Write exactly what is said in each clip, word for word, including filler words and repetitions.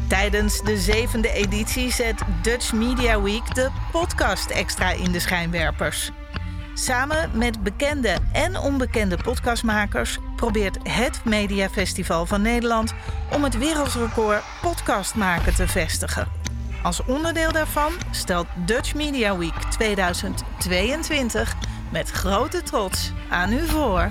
Tijdens de zevende editie zet Dutch Media Week de podcast extra in de schijnwerpers. Samen met bekende en onbekende podcastmakers probeert het Mediafestival van Nederland om het wereldrecord podcast maken te vestigen. Als onderdeel daarvan stelt Dutch Media Week tweeduizend tweeëntwintig met grote trots aan u voor.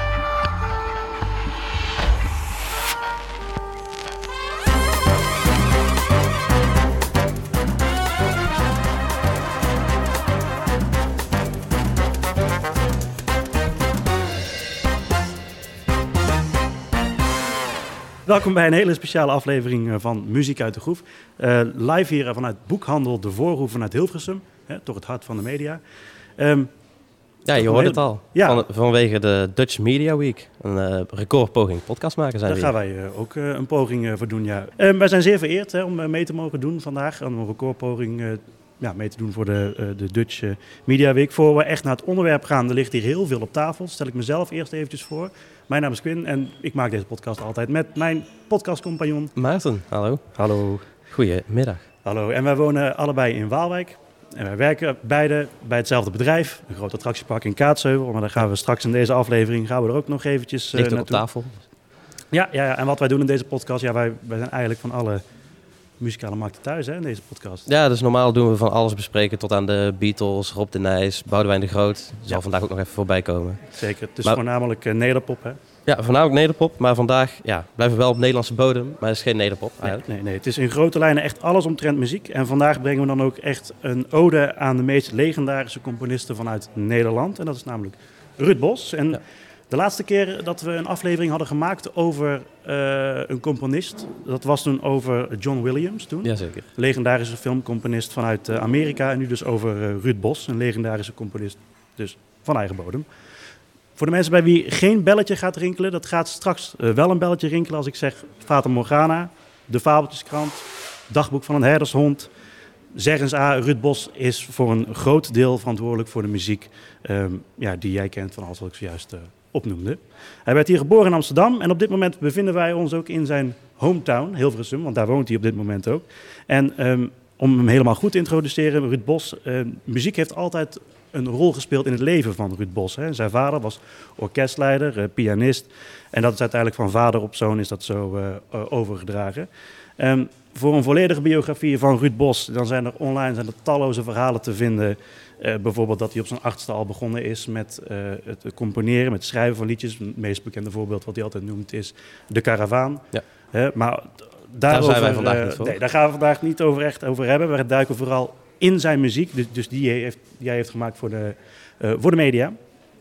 Welkom bij een hele speciale aflevering van Muziek uit de Groef. Uh, live hier vanuit Boekhandel De Voorhoeve vanuit Hilversum, hè, toch het hart van de media. Um, ja, je hoort hele... het al. Ja. Van, vanwege de Dutch Media Week. Een uh, recordpoging podcast maken zijn Daar we gaan wij uh, ook uh, een poging uh, voor doen, ja. Um, wij zijn zeer vereerd hè, om uh, mee te mogen doen vandaag. Om een recordpoging uh, ja, mee te doen voor de, uh, de Dutch uh, Media Week. Voor we echt naar het onderwerp gaan, er ligt hier heel veel op tafel. Stel ik mezelf eerst eventjes voor. Mijn naam is Quinn en ik maak deze podcast altijd met mijn podcastcompagnon Maarten. Hallo. Hallo. Goedemiddag. Hallo. En wij wonen allebei in Waalwijk. En wij werken beide bij hetzelfde bedrijf, een groot attractiepark in Kaatsheuvel. Maar daar gaan we straks in deze aflevering gaan we er ook nog eventjes uh, Ligt ook op tafel. Ja, ja, ja, en wat wij doen in deze podcast, ja, wij, wij zijn eigenlijk van alle muzikale markten thuis hè, in deze podcast. Ja, dus normaal doen we van alles bespreken tot aan de Beatles, Rob de Nijs, Boudewijn de Groot. Dat zal ja. vandaag ook nog even voorbij komen. Zeker, het is maar, voornamelijk uh, nederpop hè? Ja, voornamelijk nederpop, maar vandaag ja, blijven we wel op Nederlandse bodem, maar het is geen nederpop Nee, eigenlijk. nee, nee, het is in grote lijnen echt alles omtrent muziek. En vandaag brengen we dan ook echt een ode aan de meest legendarische componisten vanuit Nederland. En dat is namelijk Ruud Bos. En ja. de laatste keer dat we een aflevering hadden gemaakt over uh, een componist, dat was toen over John Williams toen. Jazeker. Legendarische filmcomponist vanuit uh, Amerika. En nu dus over uh, Ruud Bos, een legendarische componist dus van eigen bodem. Voor de mensen bij wie geen belletje gaat rinkelen, dat gaat straks uh, wel een belletje rinkelen als ik zeg Fata Morgana, De Fabeltjeskrant, Dagboek van een herdershond. Zeg eens A, Ruud Bos is voor een groot deel verantwoordelijk voor de muziek um, ja, die jij kent van alles wat ik zojuist uh, opnoemde. Hij werd hier geboren in Amsterdam en op dit moment bevinden wij ons ook in zijn hometown, Hilversum, want daar woont hij op dit moment ook. En um, om hem helemaal goed te introduceren, Ruud Bos, uh, muziek heeft altijd een rol gespeeld in het leven van Ruud Bos. Hè. Zijn vader was orkestleider, uh, pianist. En dat is uiteindelijk van vader op zoon is dat zo uh, uh, overgedragen. Um, voor een volledige biografie van Ruud Bos, dan zijn er online zijn er talloze verhalen te vinden. Uh, bijvoorbeeld dat hij op zijn achtste al begonnen is met uh, het componeren, met het schrijven van liedjes. Het meest bekende voorbeeld wat hij altijd noemt is De Karavaan. Ja. Uh, maar daarover, daar zijn wij vandaag uh, niet voor. Nee, daar gaan we vandaag niet over echt over hebben. We duiken vooral in zijn muziek, dus, dus die, heeft, die hij heeft gemaakt voor de, uh, voor de media.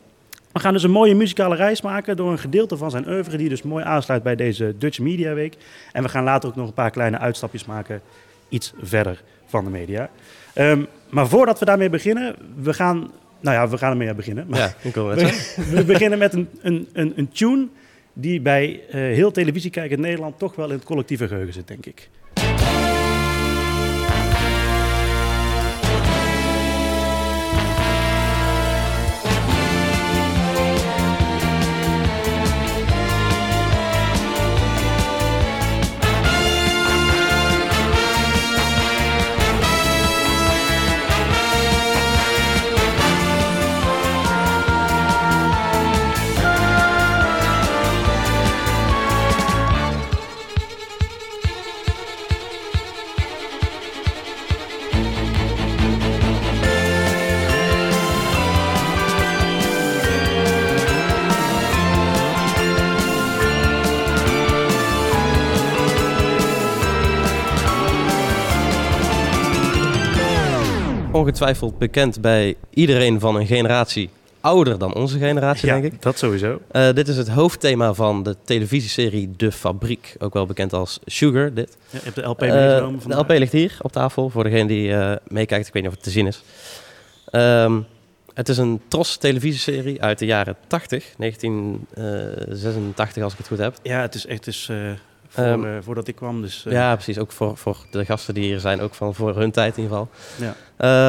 We gaan dus een mooie muzikale reis maken door een gedeelte van zijn oeuvre die dus mooi aansluit bij deze Dutch Media Week. En we gaan later ook nog een paar kleine uitstapjes maken, iets verder van de media. Um, maar voordat we daarmee beginnen, we gaan, nou ja, we gaan ermee beginnen. Maar ja, ik wil het we, we beginnen met een, een, een, een tune die bij uh, heel televisiekijkend Nederland toch wel in het collectieve geheugen zit, denk ik. Ongetwijfeld bekend bij iedereen van een generatie ouder dan onze generatie, ja, denk ik. Dat sowieso. Uh, dit is het hoofdthema van de televisieserie De Fabriek, ook wel bekend als Sugar. Dit. Ja, je hebt de L P meegenomen. Uh, de L P ligt hier op tafel, voor degene die uh, meekijkt. Ik weet niet of het te zien is. Um, het is een Tros televisieserie uit de jaren tachtig, negentien zesentachtig als ik het goed heb. Ja, het is echt dus, uh, voor, um, uh, voordat ik kwam. Dus, uh... Ja, precies. Ook voor, voor de gasten die hier zijn, ook van voor hun tijd in ieder geval. Ja. Um,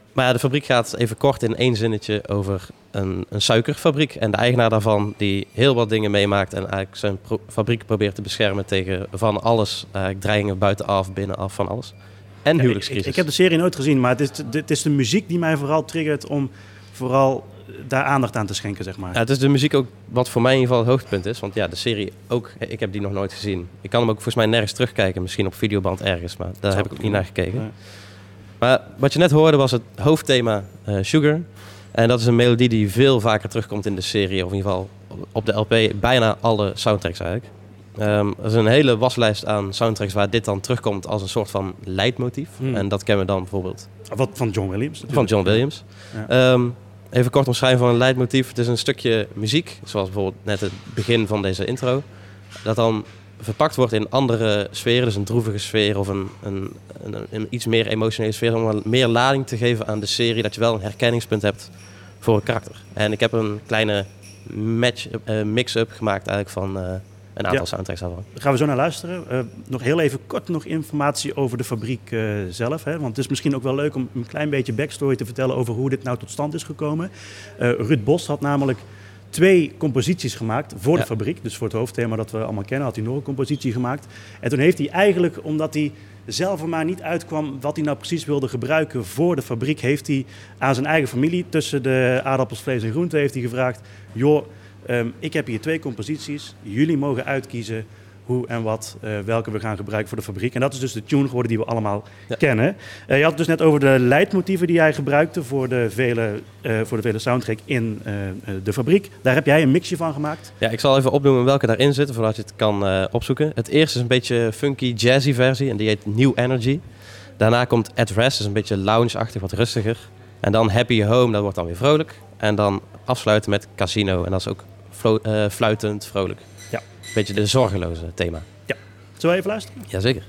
maar ja, de fabriek gaat even kort in één zinnetje over een, een suikerfabriek. En de eigenaar daarvan die heel wat dingen meemaakt en eigenlijk zijn pro- fabriek probeert te beschermen tegen van alles. Eigenlijk dreigingen buitenaf, binnenaf, van alles. En Ja, huwelijkscrisis. ik, ik heb de serie nooit gezien, maar het is, het is de muziek die mij vooral triggert om vooral daar aandacht aan te schenken, zeg maar. Ja, het is de muziek ook wat voor mij in ieder geval het hoogtepunt is. Want ja, de serie ook, ik heb die nog nooit gezien. Ik kan hem ook volgens mij nergens terugkijken. Misschien op videoband ergens, maar daar heb ik ook niet naar gekeken. Nee. Maar wat je net hoorde was het hoofdthema uh, Sugar. En dat is een melodie die veel vaker terugkomt in de serie. Of in ieder geval op de L P, bijna alle soundtracks eigenlijk. Um, er is een hele waslijst aan soundtracks waar dit dan terugkomt als een soort van leidmotief. Hmm. En dat kennen we dan bijvoorbeeld Wat van John Williams natuurlijk. van John Williams. Ja. Um, even kort omschrijven van een leidmotief. Het is een stukje muziek, zoals bijvoorbeeld net het begin van deze intro. Dat dan verpakt wordt in andere sferen. Dus een droevige sfeer of een, een, een, een iets meer emotionele sfeer. Om wat meer lading te geven aan de serie. Dat je wel een herkenningspunt hebt voor een karakter. En ik heb een kleine match, uh, mix-up gemaakt eigenlijk van uh, een aantal Ja. soundtracks daarvan. Daar gaan we zo naar luisteren. Uh, nog heel even kort nog informatie over de fabriek uh, zelf. Hè? Want het is misschien ook wel leuk om een klein beetje backstory te vertellen over hoe dit nou tot stand is gekomen. Uh, Ruud Bos had namelijk twee composities gemaakt voor de Ja. fabriek. Dus voor het hoofdthema dat we allemaal kennen had hij nog een compositie gemaakt. En toen heeft hij eigenlijk, omdat hij zelf er maar niet uitkwam wat hij nou precies wilde gebruiken voor de fabriek, heeft hij aan zijn eigen familie tussen de aardappels, vlees en groenten heeft hij gevraagd: joh, um, ik heb hier twee composities. Jullie mogen uitkiezen hoe en wat, uh, welke we gaan gebruiken voor de fabriek. En dat is dus de tune geworden die we allemaal Ja. kennen. Uh, je had het dus net over de leidmotieven die hij gebruikte voor de vele, uh, voor de vele soundtrack in uh, uh, de fabriek. Daar heb jij een mixje van gemaakt. Ja, ik zal even opnoemen welke daarin zitten, voordat je het kan uh, opzoeken. Het eerste is een beetje funky, jazzy versie en die heet New Energy. Daarna komt At Rest, dat is een beetje lounge-achtig, wat rustiger. En dan Happy Home, dat wordt dan weer vrolijk. En dan afsluiten met Casino en dat is ook flo- uh, fluitend, vrolijk. Ja. Een beetje de zorgeloze thema. Zullen we even luisteren? Jazeker.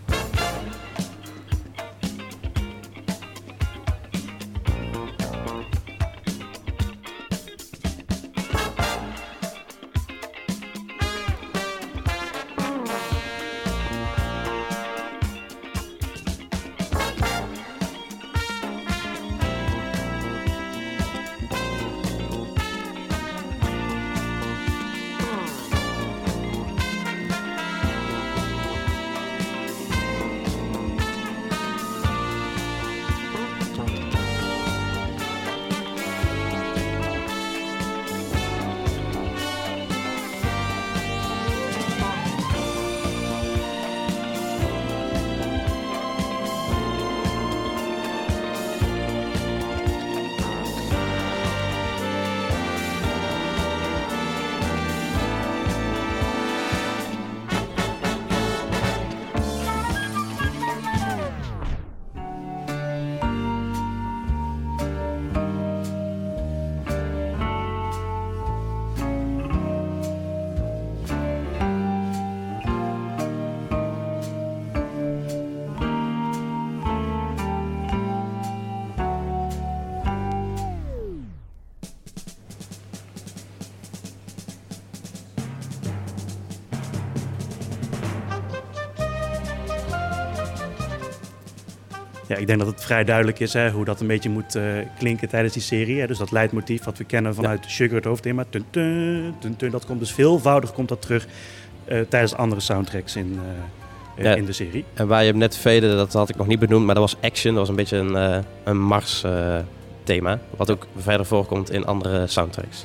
Ja, ik denk dat het vrij duidelijk is hè, hoe dat een beetje moet uh, klinken tijdens die serie. Hè. Dus dat leidmotief wat we kennen vanuit ja. Sugar, het hoofdthema. Tun, tun, tun, tun, dat komt dus veelvoudig komt dat terug uh, tijdens andere soundtracks in, uh, ja. in de serie. En waar je hem net veden, dat had ik nog niet benoemd, maar dat was Action. Dat was een beetje een, uh, een Mars uh, thema. Wat ook verder voorkomt in andere soundtracks.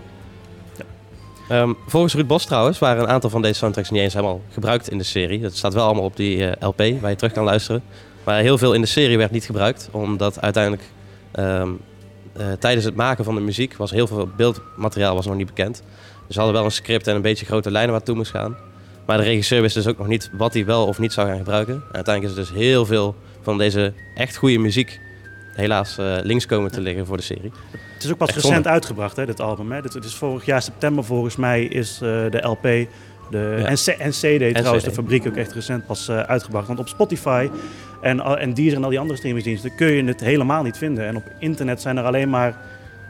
Ja. Um, volgens Ruud Bos trouwens waren een aantal van deze soundtracks niet eens helemaal gebruikt in de serie. Dat staat wel allemaal op die uh, L P waar je terug kan luisteren. Maar heel veel in de serie werd niet gebruikt, omdat uiteindelijk um, uh, tijdens het maken van de muziek was heel veel beeldmateriaal was nog niet bekend. Dus ze hadden wel een script en een beetje grote lijnen waar het toe moest gaan. Maar de regisseur wist dus ook nog niet wat hij wel of niet zou gaan gebruiken. En uiteindelijk is er dus heel veel van deze echt goede muziek helaas uh, links komen te liggen voor de serie. Het is ook pas echt recent zonde. uitgebracht, hè, dit album. Hè. Het is vorig jaar september volgens mij is uh, de L P de, ja. en, C- en C D trouwens, de fabriek ook echt recent pas uh, uitgebracht. Want op Spotify en, en Deezer en al die andere streamingsdiensten kun je het helemaal niet vinden. En op internet zijn er alleen maar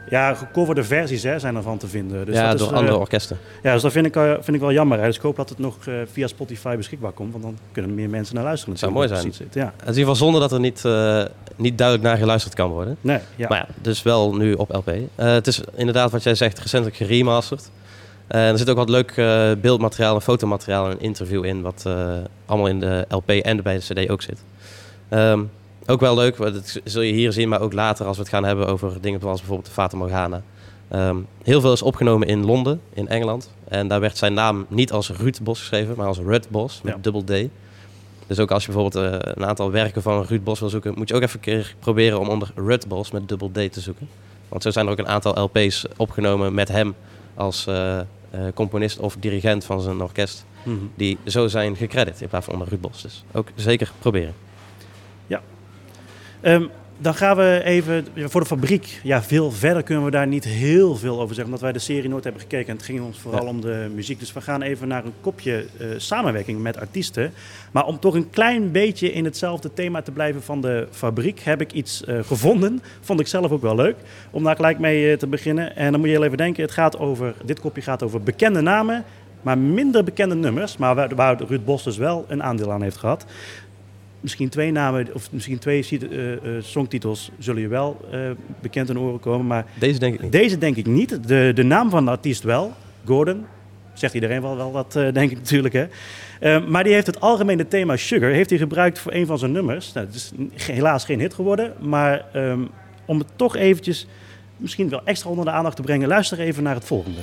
Ja, gecoverde versies hè, zijn ervan te vinden. Dus ja, dat door is, andere uh, orkesten. Ja, dus dat vind ik, uh, vind ik wel jammer. Hè. Dus ik hoop dat het nog uh, via Spotify beschikbaar komt. Want dan kunnen meer mensen naar luisteren. Dat zou mooi zijn. Zit. Ja. Het is in ieder geval zonde dat er niet, uh, niet duidelijk naar geluisterd kan worden. Nee, ja. Maar ja, dus wel nu op L P. Uh, het is inderdaad wat jij zegt, recentelijk geremasterd. Uh, er zit ook wat leuk uh, beeldmateriaal en fotomateriaal en een interview in. Wat uh, allemaal in de L P en bij de C D ook zit. Um, ook wel leuk, dat zul je hier zien, maar ook later als we het gaan hebben over dingen zoals bijvoorbeeld de Fata Morgana. Um, heel veel is opgenomen in Londen, in Engeland. En daar werd zijn naam niet als Ruud Bos geschreven, maar als Ruud Bos, met ja. dubbel D. Dus ook als je bijvoorbeeld uh, een aantal werken van Ruud Bos wil zoeken, moet je ook even een keer proberen om onder Ruud Bos met dubbel D te zoeken. Want zo zijn er ook een aantal L P's opgenomen met hem als uh, uh, componist of dirigent van zijn orkest. Mm-hmm. Die zo zijn gecredit in plaats van onder Ruud Bos. Dus ook zeker proberen. Ja. Um, dan gaan we even voor de fabriek. Ja, veel verder kunnen we daar niet heel veel over zeggen, omdat wij de serie nooit hebben gekeken. En het ging ons vooral ja. om de muziek. Dus we gaan even naar een kopje uh, samenwerking met artiesten. Maar om toch een klein beetje in hetzelfde thema te blijven van de fabriek, heb ik iets uh, gevonden. Vond ik zelf ook wel leuk om daar gelijk mee uh, te beginnen. En dan moet je heel even denken, het gaat over, dit kopje gaat over bekende namen, maar minder bekende nummers. Maar waar, waar Ruud Bos dus wel een aandeel aan heeft gehad. Misschien twee namen, of misschien twee uh, uh, songtitels zullen je wel uh, bekend in oren komen. Maar deze denk ik niet. Deze denk ik niet. De, de naam van de artiest wel. Gordon. Zegt iedereen wel, wel wat, uh, denk ik natuurlijk. Hè. Uh, maar die heeft het algemene thema Sugar heeft hij gebruikt voor een van zijn nummers. Nou, het is helaas geen hit geworden. Maar um, om het toch eventjes misschien wel extra onder de aandacht te brengen, luister even naar het volgende.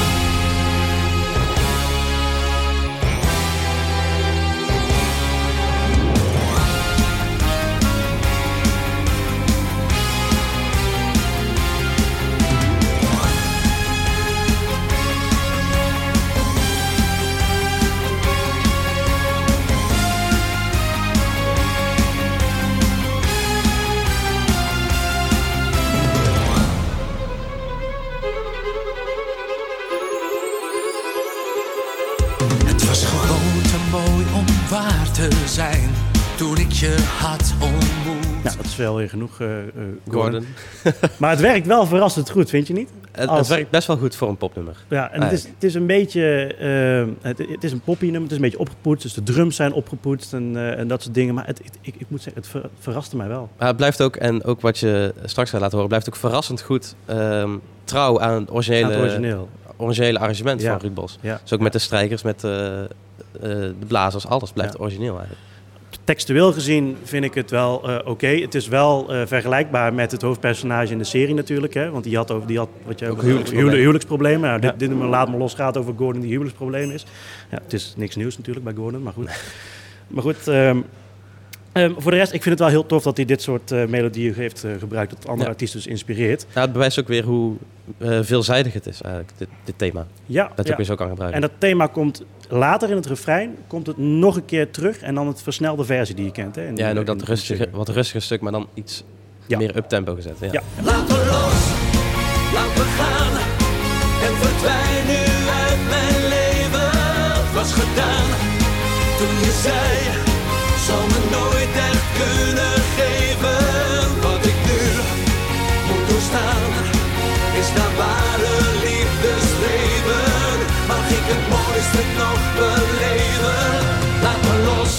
Zijn toen ik je had ontmoet. Nou, dat is wel weer genoeg, uh, uh, Gordon. Gordon. Maar het werkt wel verrassend goed, vind je niet? Het, Als... het werkt best wel goed voor een popnummer. Ja, en het is, het is een beetje, uh, het, het is een poppy-nummer, het is een beetje opgepoetst. Dus de drums zijn opgepoetst en, uh, en dat soort dingen. Maar het, het, ik, ik moet zeggen, het ver, verraste mij wel. Maar het blijft ook, en ook wat je straks gaat laten horen, blijft ook verrassend goed um, trouw aan het originele, aan het origineel. originele arrangement ja. van Ruud Bos. Ja. Dus ook ja. met de strijkers, met uh, uh, de blazers, alles blijft ja. origineel eigenlijk. Textueel gezien vind ik het wel uh, oké. Okay. Het is wel uh, vergelijkbaar met het hoofdpersonage in de serie natuurlijk. Hè? Want die had, over, die had wat jij ook huwelijksproblemen. huwelijksproblemen. Nou, ja. dit, dit nummer Laat Me Los gaat over Gordon die huwelijksprobleem is. Ja, het is niks nieuws natuurlijk bij Gordon, maar goed. maar goed, um, um, voor de rest, ik vind het wel heel tof dat hij dit soort uh, melodieën heeft uh, gebruikt. Dat andere ja. artiesten dus inspireert. Ja, het bewijst ook weer hoe uh, veelzijdig het is eigenlijk, dit, dit thema. Ja, dat je ja. ook weer zo kan gebruiken. En dat thema komt later in het refrein, komt het nog een keer terug. En dan het versnelde versie die je kent. Hè, ja, en ook dat rustige, wat rustiger stuk, maar dan iets ja. meer uptempo gezet. Ja. Ja. Laat me los, laat me gaan. En verdwijn nu uit mijn leven. Het was gedaan toen je zei, zal me nooit echt kunnen geven. Wat ik nu moet doorstaan, is naar ware liefde streven. Mag ik het mooiste nog beleven? Laat me los.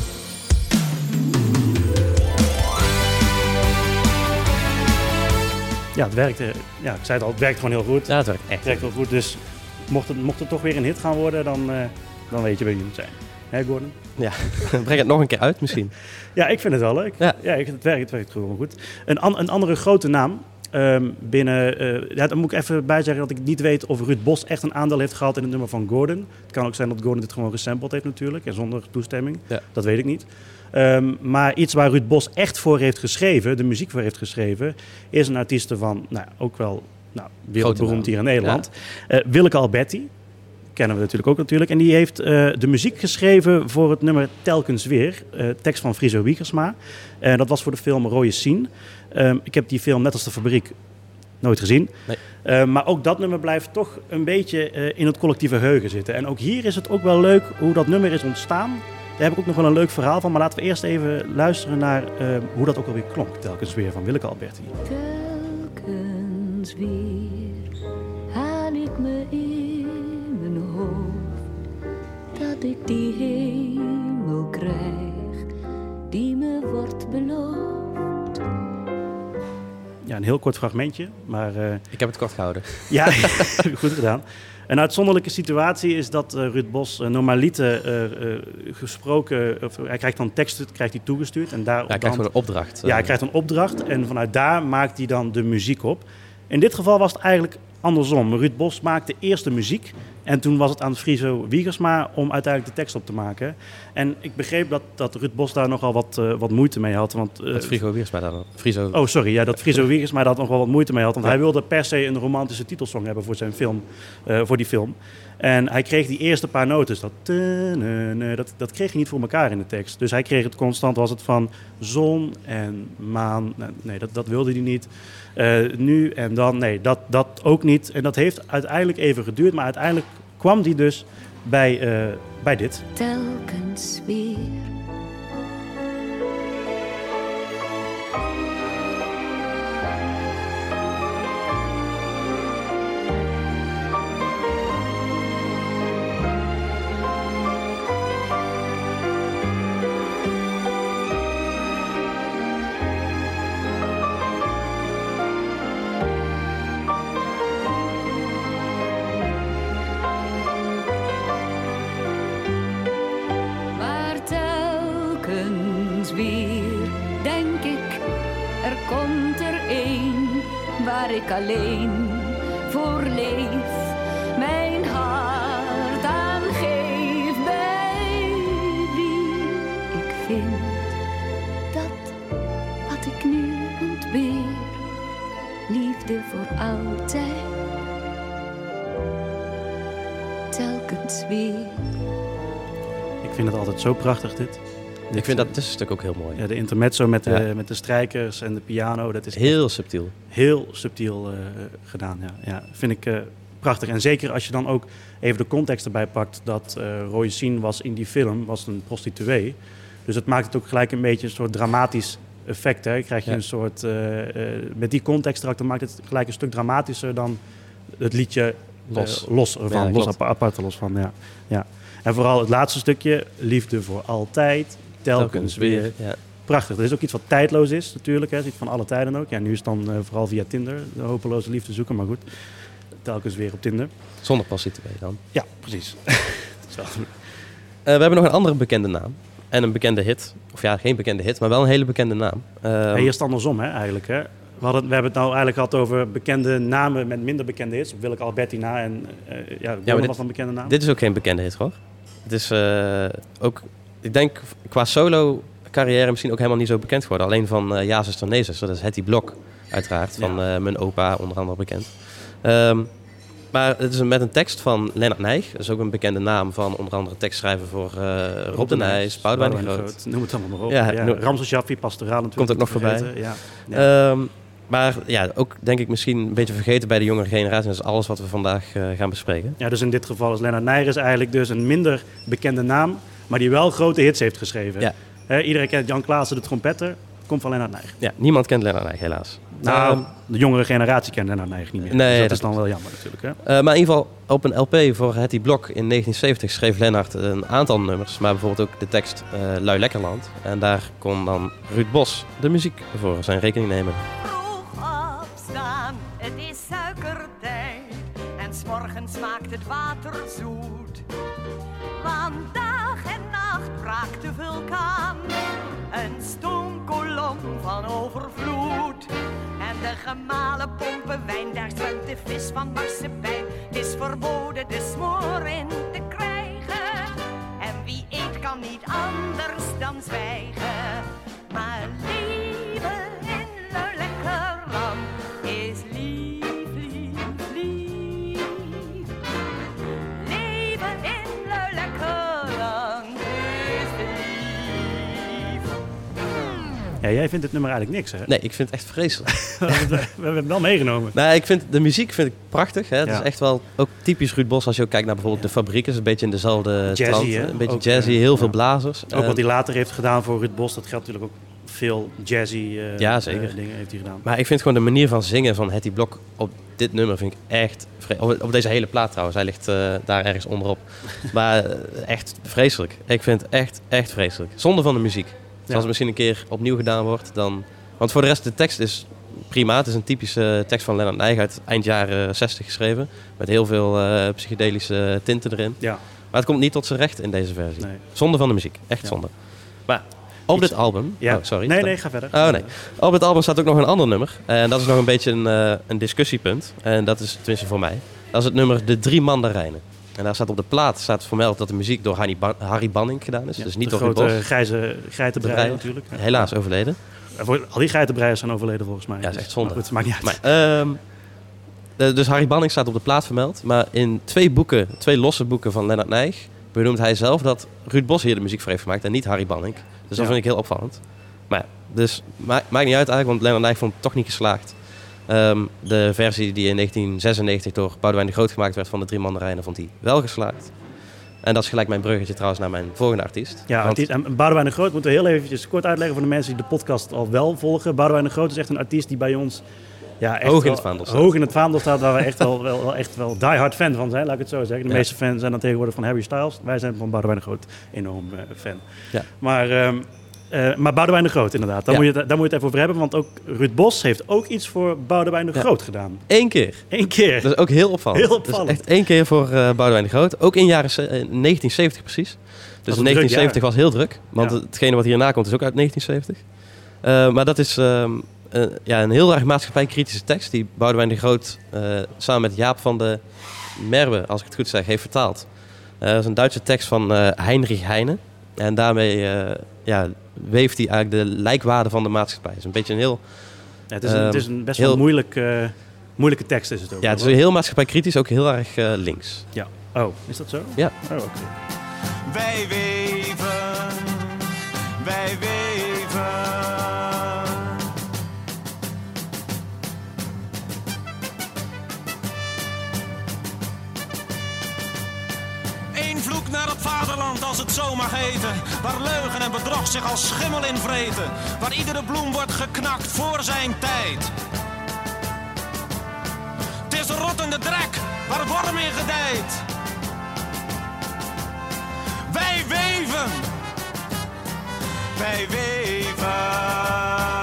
Ja, het werkte. Ja, ik zei het al, het werkt gewoon heel goed. Ja, het werkt echt. Het werkt heel goed, dus mocht het, mocht het toch weer een hit gaan worden, dan, uh, dan weet je waar je moet zijn. Hè, Gordon? Ja, breng het nog een keer uit misschien. Ja, ik vind het wel leuk. Ja, ja ik, het, werkt, het werkt gewoon goed. Een, an, een andere grote naam um, binnen... Uh, ja, dan moet ik even bij zeggen dat ik niet weet of Ruud Bos echt een aandeel heeft gehad in het nummer van Gordon. Het kan ook zijn dat Gordon dit gewoon gesampled heeft natuurlijk, en zonder toestemming. Ja. Dat weet ik niet. Um, maar iets waar Ruud Bos echt voor heeft geschreven, de muziek voor heeft geschreven, is een artieste van, nou, ook wel nou, wereldberoemd hier in Nederland. Ja. Uh, Willeke Alberti. Kennen we natuurlijk ook natuurlijk. En die heeft uh, de muziek geschreven voor het nummer Telkens Weer. Uh, tekst van Friso Wiegersma. Uh, dat was voor de film Rode Sien. Um, ik heb die film, net als De Fabriek, nooit gezien. Nee. Uh, maar ook dat nummer blijft toch een beetje uh, in het collectieve geheugen zitten. En ook hier is het ook wel leuk hoe dat nummer is ontstaan. Daar heb ik ook nog wel een leuk verhaal van. Maar laten we eerst even luisteren naar uh, hoe dat ook alweer klonk. Telkens Weer van Willeke Alberti. Telkens telkens weer haal ik me in mijn hoofd dat ik die hemel krijg die me wordt beloofd. Ja, een heel kort fragmentje, maar... Uh, ik heb het kort gehouden. Ja, goed gedaan. Een uitzonderlijke situatie is dat uh, Ruud Bos uh, normaliter uh, uh, gesproken... Of, hij krijgt dan teksten krijgt hij toegestuurd. En daar ja, hij krijgt dan een opdracht. Ja, hij krijgt een opdracht en vanuit daar maakt hij dan de muziek op. In dit geval was het eigenlijk andersom. Ruud Bos maakte eerst de muziek en toen was het aan Friso Wiegersma om uiteindelijk de tekst op te maken. En ik begreep dat, dat Ruud Bos daar nogal wat, uh, wat moeite mee had. Want, uh, dat Friso Wiegersma daar Friso... Oh, sorry. Ja, dat Friso Wiegersma daar nog wel wat moeite mee had. Want ja. hij wilde per se een romantische titelsong hebben voor zijn film, uh, voor die film. En hij kreeg die eerste paar noten, dat, dat, dat kreeg hij niet voor elkaar in de tekst. Dus hij kreeg het constant, was het van zon en maan. Nee, dat, dat wilde hij niet. Uh, nu en dan, nee, dat, dat ook niet. En dat heeft uiteindelijk even geduurd, maar uiteindelijk kwam hij dus bij, uh, bij dit. Telkens weer. Ik alleen voor leef, mijn hart aangeef bij wie ik vind dat wat ik nu ontbeer, liefde voor altijd, telkens weer. Ik vind het altijd zo prachtig dit. Ik vind dat tussenstuk ook heel mooi. Ja, de intermezzo met de, ja. met de strijkers en de piano. Dat is heel subtiel. Heel subtiel uh, gedaan, ja. ja. Vind ik uh, prachtig. En zeker als je dan ook even de context erbij pakt... dat uh, Roy Sien was in die film, was een prostituee. Dus het maakt het ook gelijk een beetje een soort dramatisch effect. Hè. Krijg je ja. een soort... Uh, uh, met die context erachter maakt het gelijk een stuk dramatischer dan het liedje los, uh, los ervan. Ja, los apart, apart los van, ja. ja. En vooral het laatste stukje, liefde voor altijd... Telkens, telkens weer. weer. Ja. Prachtig. Dat is ook iets wat tijdloos is natuurlijk. Hè. Iets van alle tijden ook. Ja, nu is het dan uh, vooral via Tinder de hopeloze liefde zoeken. Maar goed, telkens weer op Tinder. Zonder prostituee dan. Ja, precies. uh, we hebben nog een andere bekende naam. En een bekende hit. Of ja, geen bekende hit, maar wel een hele bekende naam. Um, hey, hier is het andersom hè, eigenlijk. Hè. We, hadden, we hebben het nou eigenlijk gehad over bekende namen met minder bekende hits. Willeke Albertina en uh, ja, ja dit, nog een bekende naam. Dit is ook geen bekende hit hoor. Het is uh, ook... Ik denk qua solo carrière misschien ook helemaal niet zo bekend geworden. Alleen van uh, Ja, zuster, nee, zuster. Dat is Hetty Blok uiteraard. Van uh, mijn opa, onder andere bekend. Um, maar het is met een tekst van Lennart Nijg. Dat is ook een bekende naam van onder andere tekstschrijver voor uh, Rob, Rob de Nijs, Boudewijn de Groot. Groot. Noem het allemaal maar op. Ja, ja, no- Ramses Shaffi, Pastoraal natuurlijk. Komt ook nog voorbij. Ja. Ja. Um, maar ja, ook denk ik misschien een beetje vergeten bij de jongere generatie. Dat is alles wat we vandaag uh, gaan bespreken. Ja, dus in dit geval is Lennart Nijg eigenlijk dus een minder bekende naam... maar die wel grote hits heeft geschreven. Ja. He, iedereen kent Jan Klaassen, de trompetter. Komt van Lennart Nijg. Ja, niemand kent Lennart Nijg, helaas. Nou, um, de jongere generatie kent Lennart Nijg niet meer. Nee, dus dat, dat is dan wel jammer natuurlijk. Hè? Uh, maar in ieder geval, op een L P voor Hetty Blok in negentien zeventig schreef Lennart een aantal nummers. Maar bijvoorbeeld ook de tekst uh, Lui Lekkerland. En daar kon dan Ruud Bos de muziek voor zijn rekening nemen. Vroeg opstaan, het is suikertijd. En 's morgens smaakt het water zoet. Want dag en nacht braakt de vulkaan, een stoomkolom van overvloed. En de gemalen pompen wijn, daar zwemt de vis van marsepein. Het is verboden de smoor in te krijgen. En wie eet kan niet anders dan zwijgen. Maar leven in een lekker land is lief, lief, lief. Leven in een lekker land is lief. Ja, jij vindt dit nummer eigenlijk niks, hè? Nee, ik vind het echt vreselijk. We hebben het wel meegenomen. Nou, ik vind de muziek vind ik prachtig. Hè? Het Ja. is echt wel ook typisch Ruud Bos. Als je ook kijkt naar bijvoorbeeld De Fabriek. is een beetje in dezelfde Jazzy, trant. hè? Een beetje Ook, jazzy, uh, heel ja. veel blazers. Ook Uh, wat hij later heeft gedaan voor Ruud Bos, dat geldt natuurlijk ook veel jazzy uh, Ja, zeker. uh, dingen heeft hij gedaan. Maar ik vind gewoon de manier van zingen van Hetty Blok op dit nummer vind ik echt... Vre- op, op deze hele plaat trouwens. Hij ligt uh, daar ergens onderop. Maar uh, echt vreselijk. Ik vind het echt, echt vreselijk. Zonde van de muziek. Dus Ja. als het misschien een keer opnieuw gedaan wordt, dan... Want voor de rest, de tekst is prima. Het is een typische tekst van Lennart Nijg uit eind jaren zestig geschreven. Met heel veel uh, psychedelische tinten erin. Ja. Maar het komt niet tot zijn recht in deze versie. Nee. Zonde van de muziek. Echt Ja. zonde. Maar op Iets- dit album... Ja. Oh, sorry. Nee, nee, ga verder. Oh nee. Op dit album staat ook nog een ander nummer. En dat is nog een beetje een, uh, een discussiepunt. En dat is, tenminste voor mij, dat is het nummer De Drie Mandarijnen. En daar staat op de plaat staat vermeld dat de muziek door Harry, ba- Harry Banning gedaan is. Ja, dus niet de door Ruud grote Bos. grijze geitenbreier Breyer. natuurlijk. Ja. Helaas overleden. Ja, voor- Al die geitenbreiers zijn overleden volgens mij. Ja, dat is Dus- echt zonde. Maar goed, het maakt niet uit. Maar, ehm, de- dus Harry Banning staat op de plaat vermeld. Maar in twee boeken, twee losse boeken van Lennart Nijg, benoemt hij zelf dat Ruud Bos hier de muziek voor heeft gemaakt en niet Harry Banning. Dus dat Ja. vind ik heel opvallend. Maar ja, dus ma- maakt niet uit eigenlijk, want Lennart Nijg vond het toch niet geslaagd. Ehm, de versie die in negentien zesennegentig door Boudewijn de Groot gemaakt werd van de Drie Mandarijnen, vond hij wel geslaagd. En dat is gelijk mijn bruggetje trouwens naar mijn volgende artiest. Ja, Want- artiest, en Boudewijn de Groot moeten we heel eventjes kort uitleggen voor de mensen die de podcast al wel volgen. Boudewijn de Groot is echt een artiest die bij ons ja, echt Hoog in wel- het vaandel staat. hoog in het vaandel staat, waar we echt wel, wel, wel, echt wel diehard fan van zijn, laat ik het zo zeggen. De Ja. meeste fans zijn dan tegenwoordig van Harry Styles. Wij zijn van Boudewijn de Groot enorm uh, fan. Ja. Maar, ehm, uh, maar Boudewijn de Groot inderdaad, daar, Ja. moet je het, daar moet je het even over hebben, want ook Ruud Bos heeft ook iets voor Boudewijn de Ja. Groot gedaan. Eén keer. Eén keer. Dat is ook heel opvallend. Heel opvallend. Dus echt één keer voor uh, Boudewijn de Groot. Ook in jaren ze- uh, negentien zeventig precies. Dus was een druk negentien zeventig was heel druk. Want Ja. hetgene wat hierna komt is ook uit negentien zeventig. Uh, maar dat is um, uh, ja, een heel erg maatschappijkritische tekst die Boudewijn de Groot uh, samen met Jaap van de Merwe, als ik het goed zeg, heeft vertaald. Uh, dat is een Duitse tekst van uh, Heinrich Heine. En daarmee uh, ja, weeft hij eigenlijk de lijkwaarde van de maatschappij. Het is een beetje een heel... Ja, het, is een, Um, het is een best heel- wel moeilijk, uh, moeilijke tekst is het ook. Ja, het is heel maatschappijkritisch, ook heel erg uh, links. Ja. Oh, is dat zo? Ja. Oh, oké. Wij weven, wij weven. Eén vloek naar het vaderland als het zo mag heten. Waar leugen en bedrog zich als schimmel in vreten. Waar iedere bloem wordt geknakt voor zijn tijd. Het is rottende drek waar worm in gedijt. Wij weven, wij weven.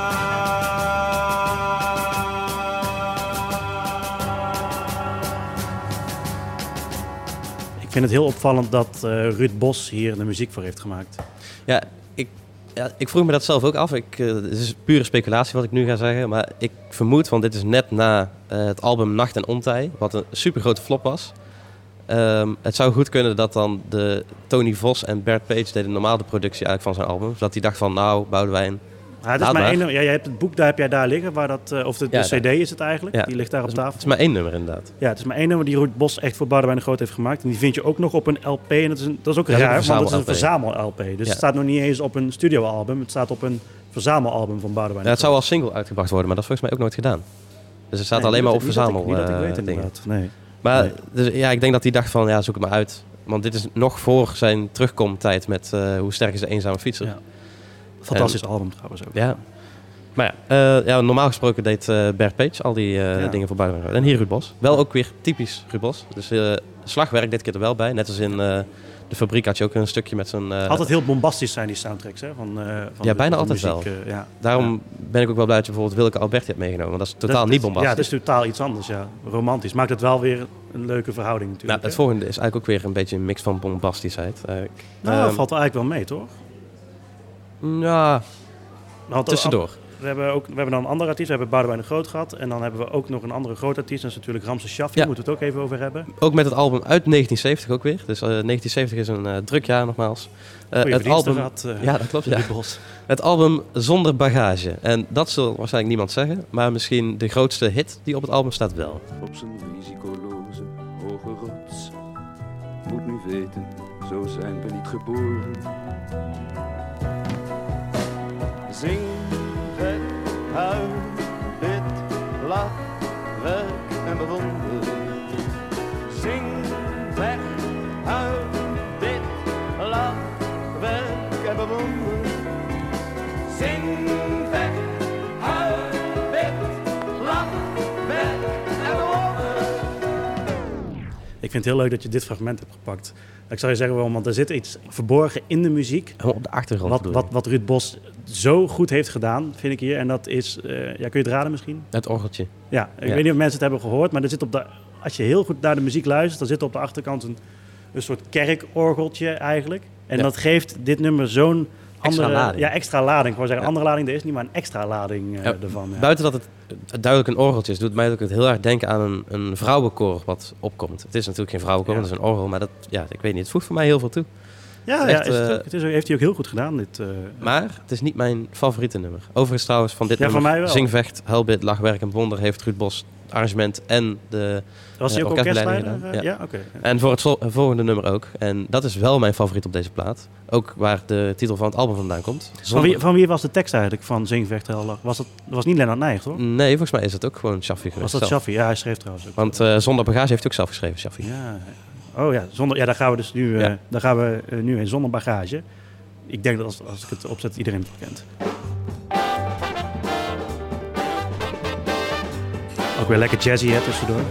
Ik vind het heel opvallend dat uh, Ruud Bos hier de muziek voor heeft gemaakt. Ja, ik, ja, ik vroeg me dat zelf ook af. Ik, uh, het is pure speculatie wat ik nu ga zeggen. Maar ik vermoed, want dit is net na uh, het album Nacht en Ontij, wat een super grote flop was. Um, het zou goed kunnen dat dan de Tony Vos en Bert Page deden normaal de productie eigenlijk van zijn album. Dat hij dacht van, nou, Boudewijn. Ja, het is Laat maar maar. één, ja, jij hebt het boek, daar heb jij daar liggen, waar dat, uh, of de, de Ja, cd daar. is het eigenlijk, Ja. die ligt daar op Het is, tafel. het is maar één nummer inderdaad. Ja, het is maar één nummer die Ruud Bos echt voor Boudewijn de Groot heeft gemaakt. En die vind je ook nog op een L P. En dat is, een, dat is ook Ja, dat is raar, een want het is een verzamel-L P. verzamel-L P. Dus Ja. het staat nog niet eens op een studioalbum. Het staat op een verzamelalbum van Boudewijn Ja, de het zou Groot. als single uitgebracht worden, maar dat is volgens mij ook nooit gedaan. Dus het staat Nee, alleen niet maar dat op ik- niet dat ik- verzamel Niet dat ik weet uh, dingen. inderdaad. Nee. Maar Nee. dus, ja, ik denk dat hij dacht van, ja, zoek het maar uit. Want dit is nog voor zijn terugkomtijd met uh, Hoe sterk is de eenzame fietser. Ja. Fantastisch album trouwens ook. Ja. Maar ja, uh, ja, normaal gesproken deed uh, Bert Page al die uh, Ja. dingen voor Boudewijn. En hier Ruud Bos. Wel ook weer typisch Ruud Bos. Dus uh, slagwerk dit keer er wel bij. Net als in uh, De Fabriek had je ook een stukje met zijn... Uh, Altijd heel bombastisch zijn die soundtracks, hè? Van, uh, van Ja, de- bijna van de altijd muziek, uh, ja. Daarom Ja. ben ik ook wel blij dat je bijvoorbeeld Willeke Alberti hebt meegenomen. Want dat is totaal Dat- niet dat- bombastisch. Ja, het is totaal iets anders, ja. Romantisch. Maakt het wel weer een leuke verhouding nou, natuurlijk. het hè? volgende is eigenlijk ook weer een beetje een mix van bombastischheid. Uh, Nou, um, dat valt er eigenlijk wel mee, toch? Ja, Want tussendoor. We hebben, ook, we hebben dan een andere artiest, we hebben Boudewijn de Groot gehad. En dan hebben we ook nog een andere grote artiest, dat is natuurlijk Ramses Shaffi, Ja. daar moeten we het ook even over hebben. Ook met het album uit negentien zeventig ook weer. Dus uh, negentien zeventig is een uh, druk jaar nogmaals. Uh, Goeie het album, gehad, uh, ja, dat klopt. Ja. Ruud Bos. Het album Zonder Bagage. En dat zal waarschijnlijk niemand zeggen. Maar misschien de grootste hit die op het album staat wel. Op zijn risicoloze hoge rots moet nu weten, zo zijn we niet geboren. Zing, vet, huil, bid, lach, werk en bewonder. Zing, weg, huil, bid, lach, werk en bewonder. Zing, vecht, huil, bid, lach, werk en bewonder. Ik vind het heel leuk dat je dit fragment hebt gepakt. Ik zou je zeggen waarom, want er zit iets verborgen in de muziek. Op de achtergrond. Wat, wat, wat Ruud Bos zo goed heeft gedaan, vind ik hier. En dat is, uh, ja, kun je het raden misschien? Het orgeltje. Ja, ik Ja. weet niet of mensen het hebben gehoord, maar er zit op de, als je heel goed naar de muziek luistert, dan zit er op de achterkant een, een soort kerkorgeltje eigenlijk. En Ja. dat geeft dit nummer zo'n Extra andere lading. Ja, extra lading. Ik wou zeggen, Ja. andere lading, er is niet, maar een extra lading uh, Ja, ervan. Ja. Buiten dat het duidelijk een orgeltje is, doet mij ook het heel erg denken aan een, een vrouwenkoor wat opkomt. Het is natuurlijk geen vrouwenkoor, Ja. het is een orgel, maar dat, ja, ik weet niet, het voegt voor mij heel veel toe. Ja, Echt, ja is het, uh, ook- het is, ook- heeft hij ook heel goed gedaan. Dit, uh, Maar het is niet mijn favoriete nummer. Overigens trouwens, van dit Ja, nummer, voor mij wel. Zing, Vecht, Huilbid, Lach, Werk en Wonder, heeft Ruud Bos het arrangement en de was hij uh, ook orkestbegeleiding orkestleider? gedaan. Uh, ja, oké. En voor het vol- volgende nummer ook. En dat is wel mijn favoriet op deze plaat. Ook waar de titel van het album vandaan komt. Van wie, van wie was de tekst eigenlijk van Zing, Vecht, Huil, Lach? Was dat, dat was niet Lennart Nijg, hoor? Nee, volgens mij is het ook gewoon Shaffi geweest. Was dat zelf. Shaffi? Ja, hij schreef trouwens ook. Want uh, Zonder Bagage heeft hij ook zelf geschreven, Shaffi. Ja. Oh ja, zonder, ja, daar gaan we dus nu, uh, Ja. daar gaan we, uh, nu in zonder bagage. Ik denk dat als, als ik het opzet, iedereen het kent. Ook weer lekker jazzy hè, tussendoor.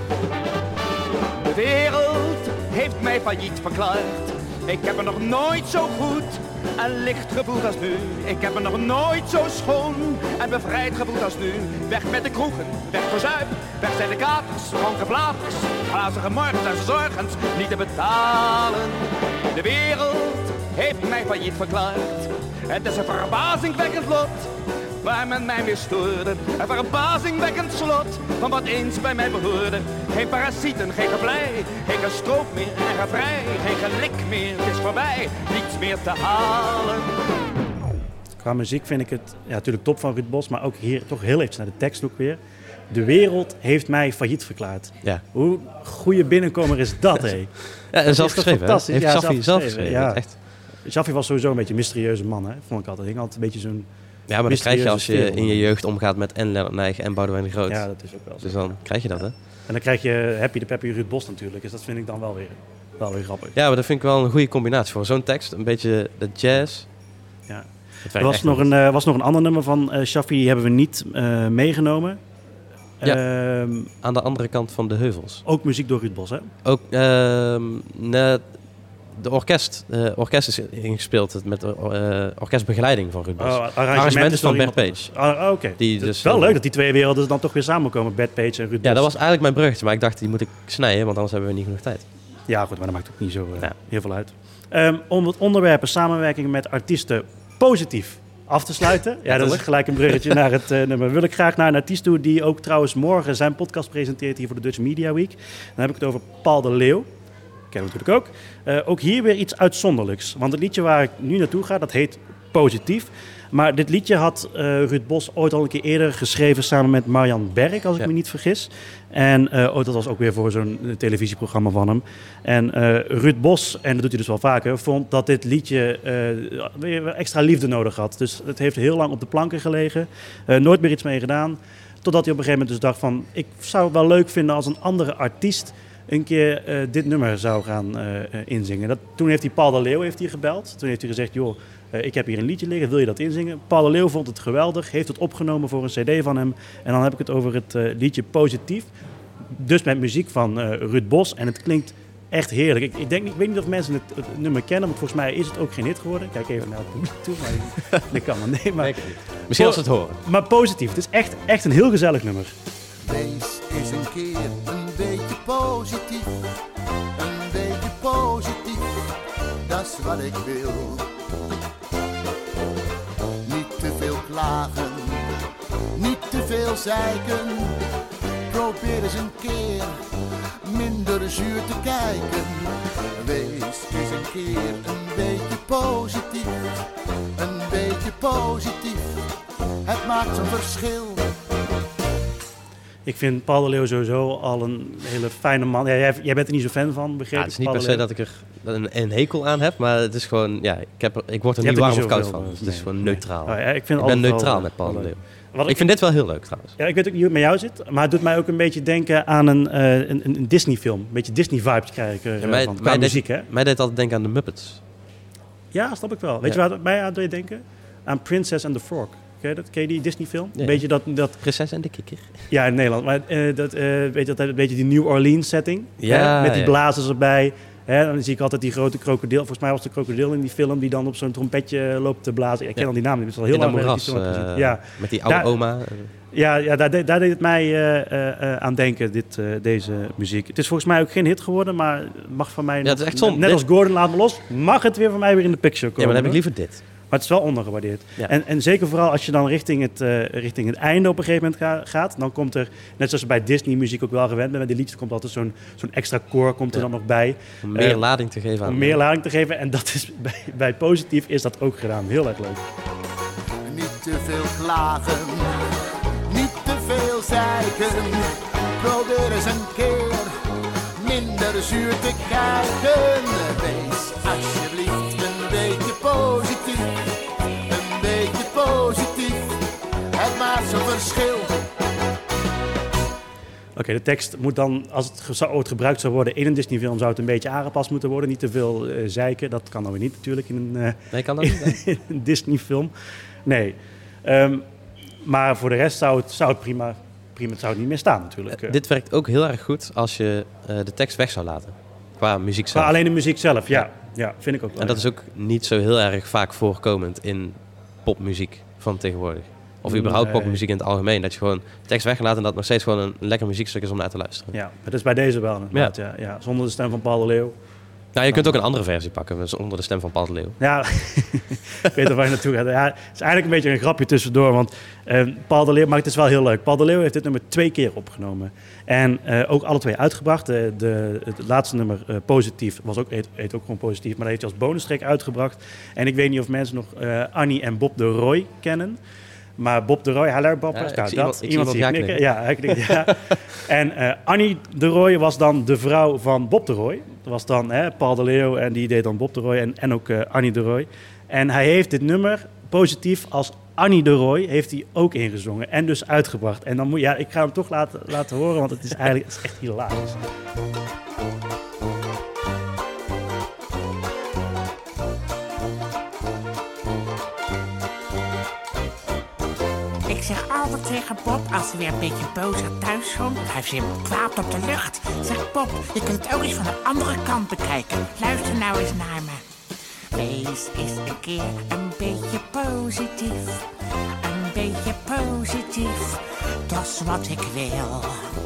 De wereld heeft mij failliet verklaard. Ik heb er nog nooit zo goed en licht gevoeld als nu. Ik heb er nog nooit zo schoon en bevrijd gevoeld als nu. Weg met de kroegen, weg voor zuip, weg zijn de katers, dronken blaters, glazige morgens en zorgens niet te betalen. De wereld heeft mij failliet verklaard. Het is een verbazingwekkend lot waar men mij weer stoorde. Een verbazingwekkend slot van wat eens bij mij behoorde. Geen parasieten, geen geblij, geen gestroop meer en gevrij. Geen gelik meer, het is voorbij, niets meer te halen. Qua muziek vind ik het ja, natuurlijk top van Ruud Bos, maar ook hier toch heel even naar de tekst ook weer. De wereld heeft mij failliet verklaard. Ja. Hoe goede binnenkomer is dat, hé? Ja, en zelf geschreven, hè? Fantastisch. Heeft Ja, Shaffi zelf geschreven, geschreven. ja. Echt. Shaffi was sowieso een beetje een mysterieuze man, hè? Vond ik altijd. Hij hing altijd een beetje zo'n... Ja, maar dat krijg je als je mysterieuze in je sfeer. jeugd omgaat met en Lennart Nijg en Boudewijn de Groot. Ja, dat is ook wel zo. Dus dan krijg je dat, hè? En dan krijg je Happy de Peppy Ruud Bos natuurlijk. Dus dat vind ik dan wel weer, wel weer grappig. Ja, maar dat vind ik wel een goede combinatie voor zo'n tekst. Een beetje de jazz. Ja. Dat Er werkt was echt nog, goed. een, uh, was nog een ander nummer van uh, Shaffi, die hebben we niet uh, meegenomen. Ja. Ehm, Aan de andere kant van de heuvels. ook muziek door Ruud Bos, hè? Ook, ehm net, de orkest, uh, orkest is ingespeeld met de uh, orkestbegeleiding van Ruud Bos. Oh, arrangement Arrangement is van door Bert iemand Page. anders. Ah, Oké. Die Het is dus, wel uh, leuk dat die twee werelden dan toch weer samenkomen. Bert Page en Ruud Ja, Bos. dat was eigenlijk mijn bruggetje, maar ik dacht, die moet ik snijden, want anders hebben we niet genoeg tijd. Ja, goed, maar dat maakt ook niet zo uh, Ja. heel veel uit. Um, om het onderwerpen samenwerking met artiesten positief af te sluiten. Ja, dat is gelijk een bruggetje naar het uh, nummer. Wil ik graag naar een artiest toe die ook trouwens morgen zijn podcast presenteert hier voor de Dutch Media Week. Dan heb ik het over Paul de Leeuw. Kennen we natuurlijk ook. Uh, ook hier weer iets uitzonderlijks. Want het liedje waar ik nu naartoe ga, dat heet Positief. Maar dit liedje had uh, Ruud Bos ooit al een keer eerder geschreven samen met Marjan Berk, als ik Ja. me niet vergis. En uh, oh, dat was ook weer voor zo'n uh, televisieprogramma van hem. En uh, Ruud Bos, en dat doet hij dus wel vaker, vond dat dit liedje uh, weer extra liefde nodig had. Dus het heeft heel lang op de planken gelegen. Uh, nooit meer iets mee gedaan. Totdat hij op een gegeven moment dus dacht van, ik zou het wel leuk vinden als een andere artiest een keer uh, dit nummer zou gaan uh, uh, inzingen. Dat, toen heeft hij Paul de Leeuw heeft hij gebeld. Toen heeft hij gezegd, joh, uh, ik heb hier een liedje liggen, wil je dat inzingen? Paul de Leeuw vond het geweldig, heeft het opgenomen voor een cd van hem. En dan heb ik het over het uh, liedje Positief. Dus met muziek van uh, Ruud Bos. En het klinkt echt heerlijk. Ik, ik, denk, ik weet niet of mensen het, het nummer kennen, want volgens mij is het ook geen hit geworden. Ik kijk even naar het publiek toe, maar dat kan maar nee. Maar, Misschien als ze het horen. maar positief, het is echt, echt een heel gezellig nummer. Wees eens een keer een beetje positief, een beetje positief, dat is wat ik wil. Niet te veel klagen, niet te veel zeiken, probeer eens een keer minder zuur te kijken. Wees eens een keer een beetje positief, een beetje positief, het maakt zo'n verschil. Ik vind Paul de Leeuw sowieso al een hele fijne man. Ja, jij, jij bent er niet zo fan van, begreep Ja, ik? het is niet Paul per de se Leeuw? dat ik er een, een hekel aan heb, maar het is gewoon, ja, ik, heb er, ik word er Je niet hebt er warm of niet koud zoveel van. van. Dus het is Nee, gewoon nee. neutraal. Oh, ja, ik, vind ik ben altijd wel, neutraal uh, met Paul de wel Leeuw. Wat Ik vind dit wel heel leuk trouwens. Ja, ik weet ook niet hoe het met jou zit, maar het doet mij ook een beetje denken aan een, uh, een, een Disney-film. Een beetje Disney-vibes krijg ik er Ja, uh, mij, van. Qua mij, muziek, deed, hè? mij deed altijd denken aan de Muppets. Ja, snap ik wel. Weet Ja. je waar het mij aan doet denken? aan Princess and the Frog. Ken je dat? Ken je die Disney-film? Ja. Weet je dat, dat... Prinses en de kikker. Ja, in Nederland. Maar uh, dat, uh, weet je, dat, weet je die New Orleans-setting? Ja, hè? Met die ja. blazers erbij. Hè? Dan zie ik altijd die grote krokodil. Volgens mij was de krokodil in die film die dan op zo'n trompetje loopt te blazen. Ik ken Ja. al die naam niet. Het is al heel In dat lang geleden moeras, dat ik die film uh, heb gezien. Ja. met die oude Daar- oma. Ja, ja daar, de- daar deed het mij uh, uh, uh, aan denken, dit, uh, deze muziek. Het is volgens mij ook geen hit geworden, maar mag van mij... Ja, nog- het is echt zonde. Net Dit- als Gordon Laat Me Los, mag het weer van mij weer in de picture Ja, komen. maar dan heb ik hoor. liever dit. Maar het is wel ondergewaardeerd. Ja. En, en zeker vooral als je dan richting het, uh, richting het einde op een gegeven moment ga- gaat, dan komt er, net zoals je bij Disney muziek ook wel gewend bent, bij die liedjes komt altijd zo'n, zo'n extra koor komt er Ja. dan nog bij. Om meer Uh, lading te geven aan. Om meer lading te geven. En dat is bij, bij Positief is dat ook gedaan. Heel erg leuk. Niet te veel klagen, niet te veel zeiken. Probeer eens een keer minder zuur te kijken. Wees alsjeblieft een beetje positief, een beetje positief. Het maakt zo'n verschil. Oké, okay, de tekst moet dan, als het ge- zou ooit gebruikt zou worden in een Disney-film, zou het een beetje aangepast moeten worden. Niet te veel uh, zeiken. Dat kan dan weer niet natuurlijk in een, uh, Nee, kan dat niet. in een Disney-film. Nee. Um, maar voor de rest zou het, zou het prima, prima zou het niet meer staan natuurlijk. Uh, dit werkt ook heel erg goed als je uh, de tekst weg zou laten. Qua muziek zelf. Maar alleen de muziek zelf, ja. Ja. Ja, vind ik ook wel. En dat is ook niet zo heel erg vaak voorkomend in popmuziek van tegenwoordig. Of überhaupt Nee. popmuziek in het algemeen. Dat je gewoon tekst weglaat en dat nog steeds gewoon een lekker muziekstuk is om naar te luisteren. Ja, dat is bij deze wel inderdaad, ja. Ja, zonder de stem van Paul de Leeuw. Nou, je kunt ook een andere versie pakken, dus onder de stem van Paul de Leeuw. Ja, ik weet er waar je naartoe gaat. Ja, het is eigenlijk een beetje een grapje tussendoor, want uh, Paul de Leeuw, maar het is wel heel leuk. Paul de Leeuw heeft dit nummer twee keer opgenomen. En uh, ook alle twee uitgebracht. De, de, het laatste nummer, uh, Positief, was ook, heet, heet ook gewoon Positief, maar dat heeft hij als bonustrack uitgebracht. En ik weet niet of mensen nog uh, Annie en Bob de Roy kennen. Maar Bob de Roy, hallo Bob. Ja, nou, ik dat, zie iemand- ik iemand zie zie iemand knikken. ja Ja, hij knikt, ja. En uh, Annie de Roy was dan de vrouw van Bob de Roy. Dat was dan hè, Paul de Leeuw en die deed dan Bob de Roy en, en ook uh, Annie de Roy. En hij heeft dit nummer, Positief, als Annie de Roy, heeft hij ook ingezongen en dus uitgebracht. En dan moet ja, ik ga hem toch laten, laten horen, want het is eigenlijk het is echt hilarisch. Ik zeg altijd tegen Bob, als hij weer een beetje boos aan thuis komt, hij heeft weer kwaad op de lucht. Zeg Bob, je kunt het ook eens van de andere kant bekijken. Luister nou eens naar me. Wees eens een keer een beetje positief. Een beetje positief, dat is wat ik wil.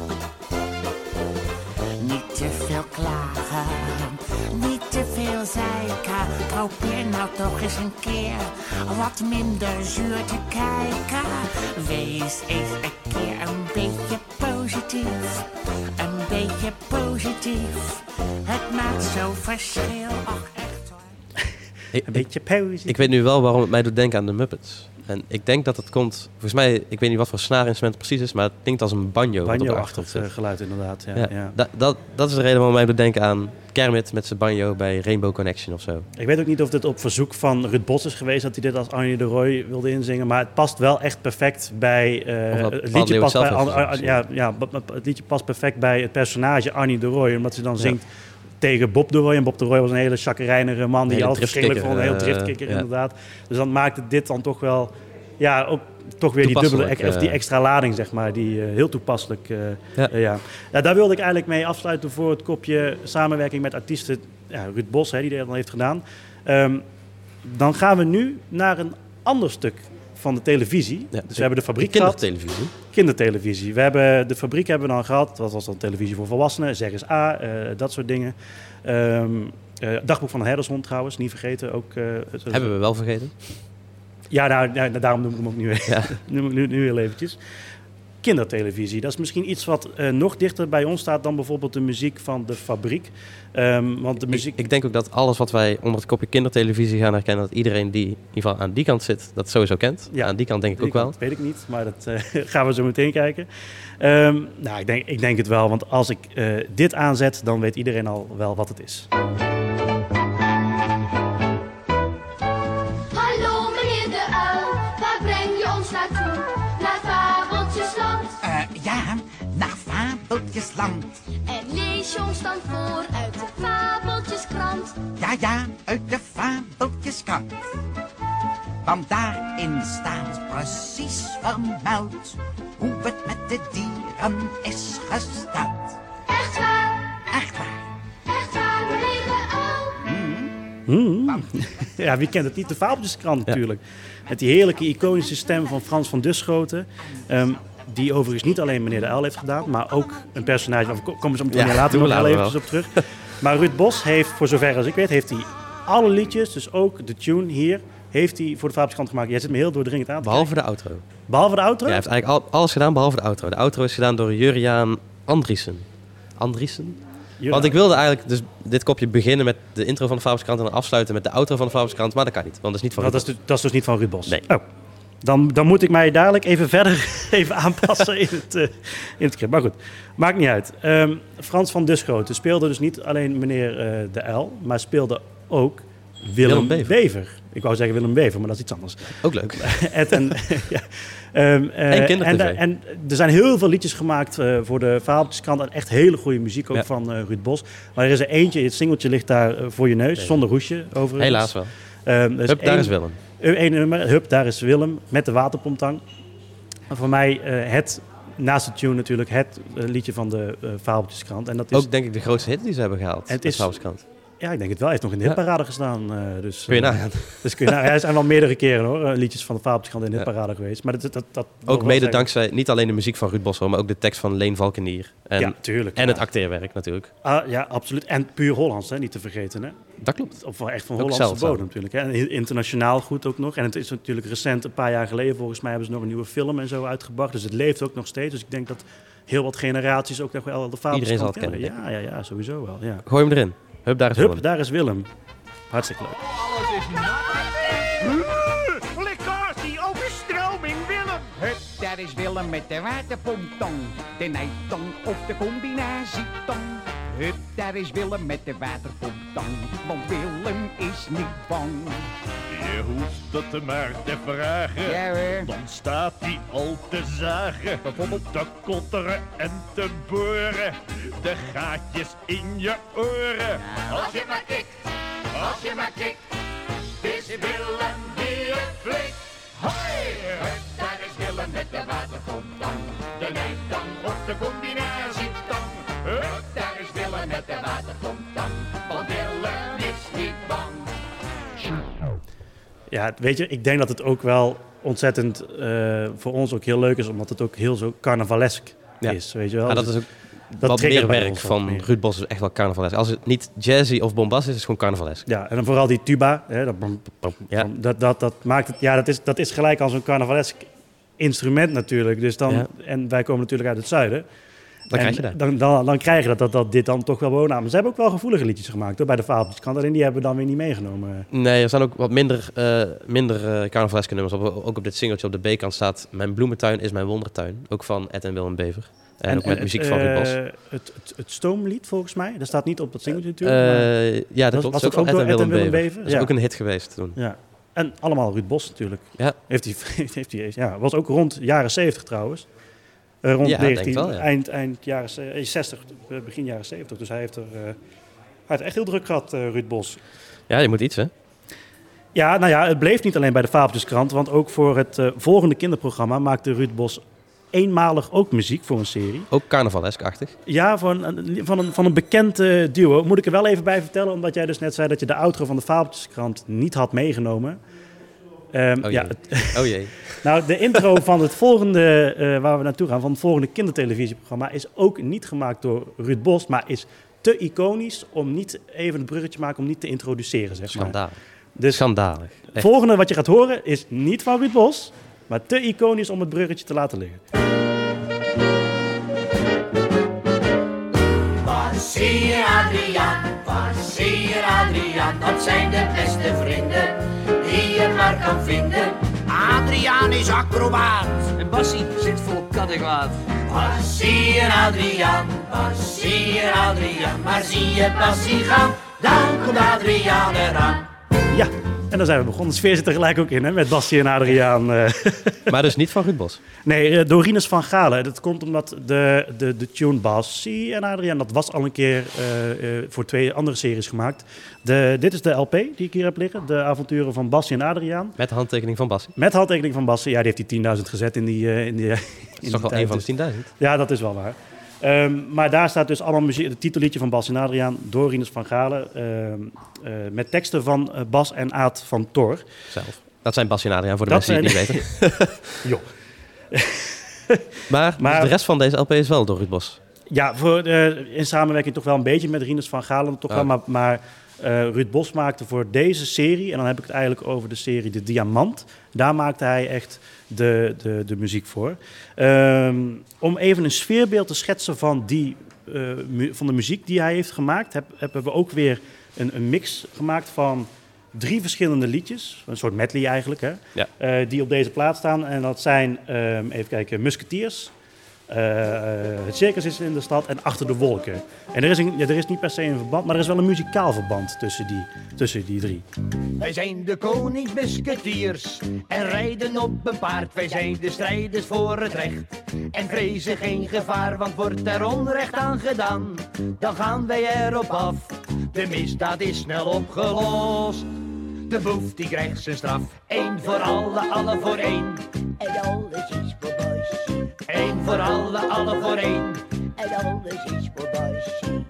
Niet te veel klagen, niet te veel zeiken. Probeer nou toch eens een keer wat minder zuur te kijken. Wees eens een keer een beetje positief, een beetje positief. Het maakt zo'n verschil, ach echt hoor. Ik, Een beetje positief. ik weet nu wel waarom het mij doet denken aan de Muppets. En ik denk dat het komt, volgens mij, ik weet niet wat voor snaarinstrument het precies is, maar het klinkt als een banjo. wat op de achtergrond Banjo-achtig zit. uh, geluid inderdaad. Ja, Ja, ja. Da, dat, dat is de reden waarom mij doet denken aan Kermit met zijn banjo bij Rainbow Connection of zo. Ik weet ook niet of dit op verzoek van Ruud Bos is geweest dat hij dit als Annie de Roy wilde inzingen, maar het past wel echt perfect bij uh, Of dat het Paul liedje Leeuw past zelf bij heeft An- An- gezongen, ja, ja, b- b- het liedje past perfect bij het personage Annie de Roy, omdat ze dan Ja. zingt tegen Bob de Roy en Bob de Roy was een hele chagrijnige man die Hele altijd verschrikkelijk vond, een heel driftkikker, driftkikker uh, inderdaad. Dus dan maakte dit dan toch wel ja ook toch weer die dubbele Toepasselijk, of die uh, extra lading zeg maar die uh, heel toepasselijk uh, Ja. uh, ja. Ja, daar wilde ik eigenlijk mee afsluiten voor het kopje samenwerking met artiesten. Ja, Ruud Bos, hè, die dat dan heeft gedaan. Um, dan gaan we nu naar een ander stuk van de televisie. Ja, dus we hebben de fabriek de gehad. kindertelevisie. Kindertelevisie. We hebben de fabriek hebben we dan gehad. Dat was dan televisie voor volwassenen. Zeg eens A, uh, dat soort dingen. Um, uh, dagboek van een herdershond trouwens, niet vergeten. Ook, uh, het, Hebben we wel vergeten. Ja, nou, ja, daarom noem ik hem ook nu weer, Ja. noem ik nu, nu heel eventjes. Kindertelevisie, dat is misschien iets wat uh, nog dichter bij ons staat dan bijvoorbeeld de muziek van de fabriek. Um, want de muziek... Ik, ik denk ook dat alles wat wij onder het kopje kindertelevisie gaan herkennen, dat iedereen die in ieder geval aan die kant zit, dat sowieso kent. Ja. Aan die kant denk ik Die ook wel. kant weet ik niet, maar dat uh, gaan we zo meteen kijken. Um, nou, ik denk, ik denk het wel, want als ik uh, dit aanzet, dan weet iedereen al wel wat het is. Hallo meneer de uil, waar breng je ons naartoe? Naar Fabeltjesland. Uh, ja, naar Fabeltjesland. En lees je ons dan voor uit de Fabeltjeskrant. Ja, ja, uit de Fabeltjeskrant. Want daarin staat precies vermeld hoe het met de dieren is gesteld. Echt waar? Echt waar. Echt waar, we leven ook. Hmm. Ja, wie kent het niet? De Fabeltjeskrant natuurlijk. Met die heerlijke iconische stem van Frans van Duschoten. Um, die overigens niet alleen meneer de Uil heeft gedaan, maar ook een personage. Daar komen we zo meteen Ja, later nog doen we wel later even op terug. Maar Ruud Bos heeft, voor zover als ik weet, heeft hij alle liedjes, dus ook de tune hier, heeft hij voor de Fabeltjeskrant gemaakt. Jij zit me heel doordringend aan te Behalve kijken. de outro. Behalve de outro? Ja, hij heeft eigenlijk al, alles gedaan behalve de outro. De outro is gedaan door Juriaan Andriessen. Andriessen? Juriaan. Want ik wilde eigenlijk dus dit kopje beginnen met de intro van de Fabeltjeskrant en dan afsluiten met de outro van de Fabeltjeskrant, maar dat kan niet, want dat is niet van Dat Ruud is, Bos. dus, dat is dus niet van Ruud Bos? Nee. Oh. Dan, dan moet ik mij dadelijk even verder even aanpassen in het, uh, in het script. Maar goed, maakt niet uit. Um, Frans van Duschoten speelde dus niet alleen meneer uh, de Uil, maar speelde ook Willem, Willem Bever. Bever. Ik wou zeggen Willem Bever, maar dat is iets anders. Ook leuk. en, en, ja. um, uh, En kindertv. En, en er zijn heel veel liedjes gemaakt uh, voor de Fabeltjeskrant. En echt hele goede muziek ook Ja. van uh, Ruud Bos. Maar er is er eentje, het singeltje ligt daar uh, voor je neus, Nee. zonder hoesje overigens. Helaas wel. Um, er Hup, daar één- is Willem. Eén nummer, Hup, daar is Willem, met de waterpomptang. En voor mij uh, het, naast de tune natuurlijk, het uh, liedje van de uh, Fabeltjeskrant. En dat is, Ook denk ik de grootste hit die ze hebben gehaald. Het de is- Fabeltjeskrant. ja, ik denk het wel. Hij heeft nog in de Ja. hitparade gestaan. Uh, dus, Kun je uh, nagaan. Dus kun je nagaan. Ja, er zijn wel meerdere keren hoor, uh, liedjes van de Fabeltjeskrant in de Ja. hitparade geweest. Maar dat, dat, dat, dat wil Ook wel mede zeggen- dankzij niet alleen de muziek van Ruud Bos, maar ook de tekst van Leen Valkenier. En, Ja, tuurlijk. en ja. het acteerwerk natuurlijk. Ah, ja, absoluut. En puur Hollands, hè, niet te vergeten. Hè? Dat klopt. Of wel echt van Ook Hollandse zeldzaam. bodem natuurlijk. Hè? En internationaal goed ook nog. En het is natuurlijk recent, een paar jaar geleden volgens mij, hebben ze nog een nieuwe film en zo uitgebracht. Dus het leeft ook nog steeds. Dus ik denk dat heel wat generaties ook nog wel de Iedereen zal het Fabeltjeskrant kennen, Ja, ja, ja, sowieso wel. Ja. Gooi hem erin. Hup, daar is Hup, Willem. daar is Willem. Hartstikke leuk. Alles is nat. Lekkasie, overstroming, Willem. Hup, daar is Willem met de waterpomptong. De nijtong of de combinatietong. Hup, daar is Willem met de waterpomptong. Want Willem is niet bang. Je hoeft het maar te vragen, Ja hoor. dan staat hij al te zagen. Bijvoorbeeld te kotteren en te boren, de gaatjes in je oren. Als je maar kikt, als je maar kikt, is Willem die het flikt. Hoi! Hup, daar is Willem met de waterpomptang. De nijtang of de combinatietang. Hup, daar is Willem met de waterpomptang. Want Willem is niet bang. Ja, weet je, ik denk dat het ook wel ontzettend uh, voor ons ook heel leuk is, omdat het ook heel zo carnavalesk Ja. is, weet je wel. Maar dat Dus is ook dat wat triggert meer bij werk ons wat van meer. Ruud Bos is echt wel carnavalesk. Als het niet jazzy of bombastisch is, is het gewoon carnavalesk. Ja, en dan vooral die tuba, hè, dat, bom, bom, Ja. bom, dat, dat, dat maakt het, ja, dat is, dat is gelijk als een carnavalesk instrument natuurlijk. Dus dan, Ja. En wij komen natuurlijk uit het zuiden. Dan En krijg je dat. Dan, dan, dan krijg je dat, dat, dat dit dan toch wel woonnamen. Ze hebben ook wel gevoelige liedjes gemaakt hoor, bij de Fabeltjeskrant. Alleen die hebben we dan weer niet meegenomen. Nee, er staan ook wat minder, uh, minder uh, carnavaleske nummers. Op, ook op dit singeltje op de B-kant staat Mijn bloementuin is mijn wondertuin. Ook van Ed en Willem Bever. En, en ook met en muziek het, van Ruud Bos. uh, het, het, het stoomlied volgens mij, dat staat niet op dat singeltje natuurlijk. maar Uh, ja, dat was, klopt. was Dat dat is ook ook van door Ed en Willem Willem Bever. Bever? Dat is Ja. ook een hit geweest toen. Ja. En allemaal Ruud Bos natuurlijk. Ja. Heeft hij, heeft hij, ja, was ook rond jaren zeventig trouwens. Uh, rond Ja, negentien, denk wel, ja. eind, eind jaren ze- zestig, begin jaren zeventig. Dus hij heeft er uh, hij heeft echt heel druk gehad, uh, Ruud Bos. Ja, je moet iets, hè? Ja, nou ja, het bleef niet alleen bij de Fabeltjeskrant. Want ook voor het uh, volgende kinderprogramma maakte Ruud Bos eenmalig ook muziek voor een serie. Ook carnavalesk-achtig. Ja, van een, van een, van een bekend uh, duo. Moet ik er wel even bij vertellen, omdat jij dus net zei dat je de outro van de Fabeltjeskrant niet had meegenomen. Um, Oh ja, jee. het, Oh jee. Nou, de intro van het volgende, uh, waar we naartoe gaan, van het volgende kindertelevisieprogramma, is ook niet gemaakt door Ruud Bos, maar is te iconisch om niet even een bruggetje te maken, om niet te introduceren, zeg maar. Schandalig. Dus Schandalig. het Echt. volgende wat je gaat horen is niet van Ruud Bos, maar te iconisch om het bruggetje te laten liggen. Waar zie je Adriaan? Waar zie je Adriaan? Dat zijn de beste vrienden die je maar kan vinden. Adriaan is acrobaat. En Bassie zit vol kattenkwaad. Waar zie je Adriaan? Waar zie je Adriaan? Maar zie je Bassie gaan? Dan komt Adriaan eraan. Ja, En dan zijn we begonnen. De sfeer zit er gelijk ook in, hè, met Bassie en Adriaan. Uh. Maar dus niet van Ruud Bos? Nee, uh, door Rinus van Galen. Dat komt omdat de, de, de tune Bassie en Adriaan, dat was al een keer uh, uh, voor twee andere series gemaakt. De, dit is de L P die ik hier heb liggen. De avonturen van Bassie en Adriaan. Met de handtekening van Bassie? Met handtekening van Bassie. Ja, die heeft die tienduizend gezet in die... Uh, in die uh, dat is toch wel één van de tienduizend? Ja, dat is wel waar. Um, maar daar staat dus allemaal muziek, het titelliedje van Bas en Adriaan door Rinus van Galen. Uh, uh, met teksten van uh, Bas en Aad van Tor. Zelf. Dat zijn Bas en Adriaan voor de dat mensen zijn... die het niet weten. Jo. maar, maar de rest van deze L P is wel door Ruud Bos? Ja, voor, uh, in samenwerking toch wel een beetje met Rinus van Galen. Toch oh. wel, maar, maar uh, Ruud Bos maakte voor deze serie, en dan heb ik het eigenlijk over de serie De Diamant. Daar maakte hij echt de, de, de muziek voor. Um, om even een sfeerbeeld te schetsen van, die, uh, mu- van de muziek die hij heeft gemaakt, heb, hebben we ook weer een, een mix gemaakt van drie verschillende liedjes. Een soort medley eigenlijk, hè, ja. uh, die op deze plaat staan. En dat zijn, um, even kijken, Musketeers. Uh, het circus is in de stad en Achter de wolken. En er is, een, ja, er is niet per se een verband, maar er is wel een muzikaal verband tussen die, tussen die drie. Wij zijn de koningsmusketiers en rijden op een paard. Wij zijn de strijders voor het recht en vrezen geen gevaar. Want wordt er onrecht aan gedaan, dan gaan wij erop af. De misdaad is snel opgelost. De boef die krijgt zijn straf. Eén voor alle, alle voor één. En alles is voor Bassie. Eén voor alle, alle voor één. En alles is voor Bassie.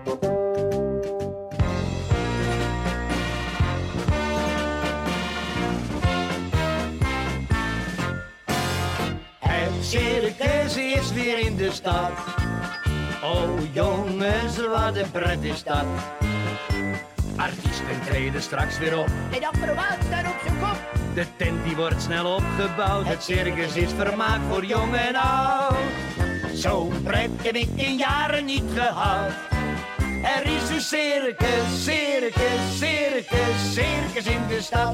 Het circus is weer in de stad. Oh jongens, wat een pret is dat. Artiesten treden straks weer op. En de acrobaat staat op zijn kop. De tent die wordt snel opgebouwd. Het circus is vermaakt voor jong en oud. Zo'n pret heb ik in jaren niet gehad. Er is een circus, circus, circus, circus in de stad.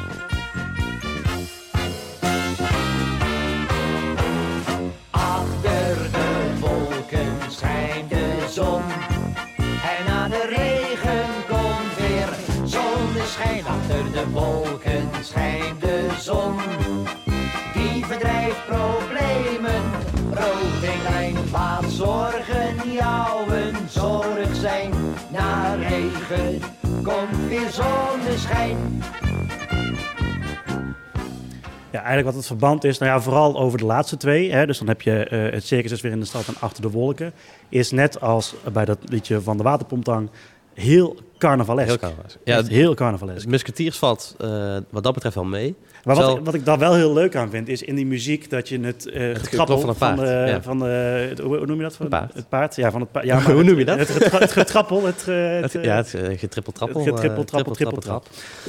Achter de wolken schijnt de zon. En na de regen komt weer zonneschijn. Achter de wolken schijnt de zon. Die verdrijft problemen. Rood en klein, laat zorgen jouwen zorg zijn. Na regen komt weer zonneschijn. Ja, eigenlijk wat het verband is, nou ja, vooral over de laatste twee. Hè, dus dan heb je uh, het circus is weer in de stad en Achter de wolken. Is net als bij dat liedje van de Waterpomptang heel carnavalesk. Heel carnavalesk. Ja, echt heel carnavalesk. Musketiers valt uh, wat dat betreft wel mee. Maar wat, Zal... ik, wat ik daar wel heel leuk aan vind, is in die muziek dat je het, uh, het getrappel van, van, de, ja. van de, hoe noem je dat? Van het paard. Het paard, ja, van het paard. Ja, maar hoe noem je dat? Het, het, het, het getrappel, het, het, het, ja, het uh, getrippeltrappel. Het getrippeltrappel, uh, trippeltrap.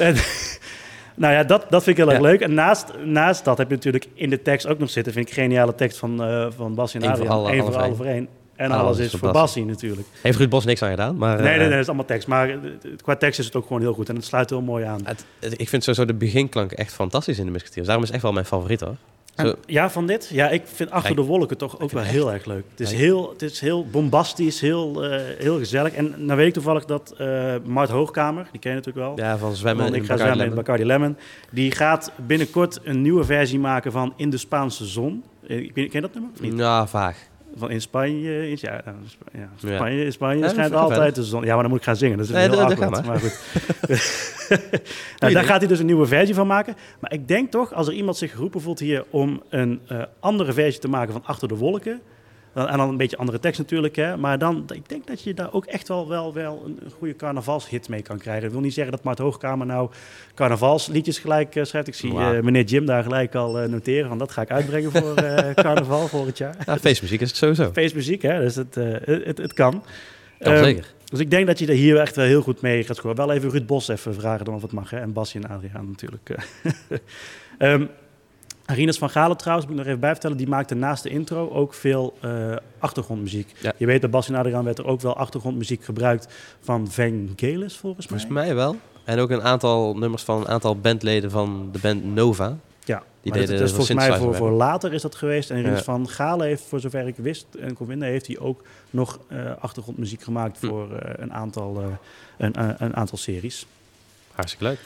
Nou ja, dat, dat vind ik heel erg ja. leuk. En naast, naast dat heb je natuurlijk in de tekst ook nog zitten, vind ik een geniale tekst van, uh, van Bassie en Adriaan. Eén voor alle voor één. En alles, alles is voor Bassie natuurlijk. Heeft Ruud Bos niks aan gedaan. Maar, nee, nee, nee, uh, dat is allemaal tekst. Maar qua tekst is het ook gewoon heel goed. En het sluit heel mooi aan. Het, het, ik vind sowieso de beginklank echt fantastisch in de Musketiers. Daarom is het echt wel mijn favoriet hoor. En, ja, van dit? Ja, ik vind Achter de wolken toch ook wel heel erg leuk. Het is heel, het is heel bombastisch, heel, uh, heel gezellig. En nou weet ik toevallig dat uh, Mart Hoogkamer, die ken je natuurlijk wel. Ja, van Zwemmen in in Ik ga Bacardi zwemmen Lemon. in Bacardi Lemon. Die gaat binnenkort een nieuwe versie maken van In de Spaanse Zon. Ik weet, ken je dat nummer? Of niet? Nou, vaag. Van in Spanje, is, ja, ja, Spanje, in Spanje ja, schijnt altijd de zon. Ja, maar dan moet ik gaan zingen. Dat is nee, heel dat, awkward, dat maar. maar goed. Nou, daar gaat hij dus een nieuwe versie van maken. Maar ik denk toch, als er iemand zich geroepen voelt hier om een uh, andere versie te maken van Achter de wolken, dan, en dan een beetje andere tekst natuurlijk, hè, maar dan, ik denk dat je daar ook echt wel, wel, wel een, een goede carnavalshit mee kan krijgen. Ik wil niet zeggen dat Mart Hoogkamer nou carnavalsliedjes gelijk uh, schrijft. Ik zie wow. uh, meneer Jim daar gelijk al uh, noteren, van dat ga ik uitbrengen voor uh, carnaval volgend jaar. Ja, feestmuziek is het sowieso. Feestmuziek, hè, dus het, uh, het, het, het kan. Kan um, zeker. Dus ik denk dat je er hier echt wel heel goed mee gaat scoren. Wel even Ruud Bos even vragen dan of het mag, hè, en Bassie en Adriaan natuurlijk. um, Rinus van Galen trouwens, moet ik nog even bij vertellen, die maakte naast de intro ook veel uh, achtergrondmuziek. Ja. Je weet, bij Bassie en Adriaan werd er ook wel achtergrondmuziek gebruikt van Vangelis volgens mij. Volgens mij wel. En ook een aantal nummers van een aantal bandleden van de band Nova. Ja, die maar deden dat is volgens mij voor, voor later is dat geweest. En Rinus ja. van Galen heeft, voor zover ik wist en kon vinden, heeft hij ook nog uh, achtergrondmuziek gemaakt voor uh, een, aantal, uh, een, uh, een aantal series. Hartstikke leuk.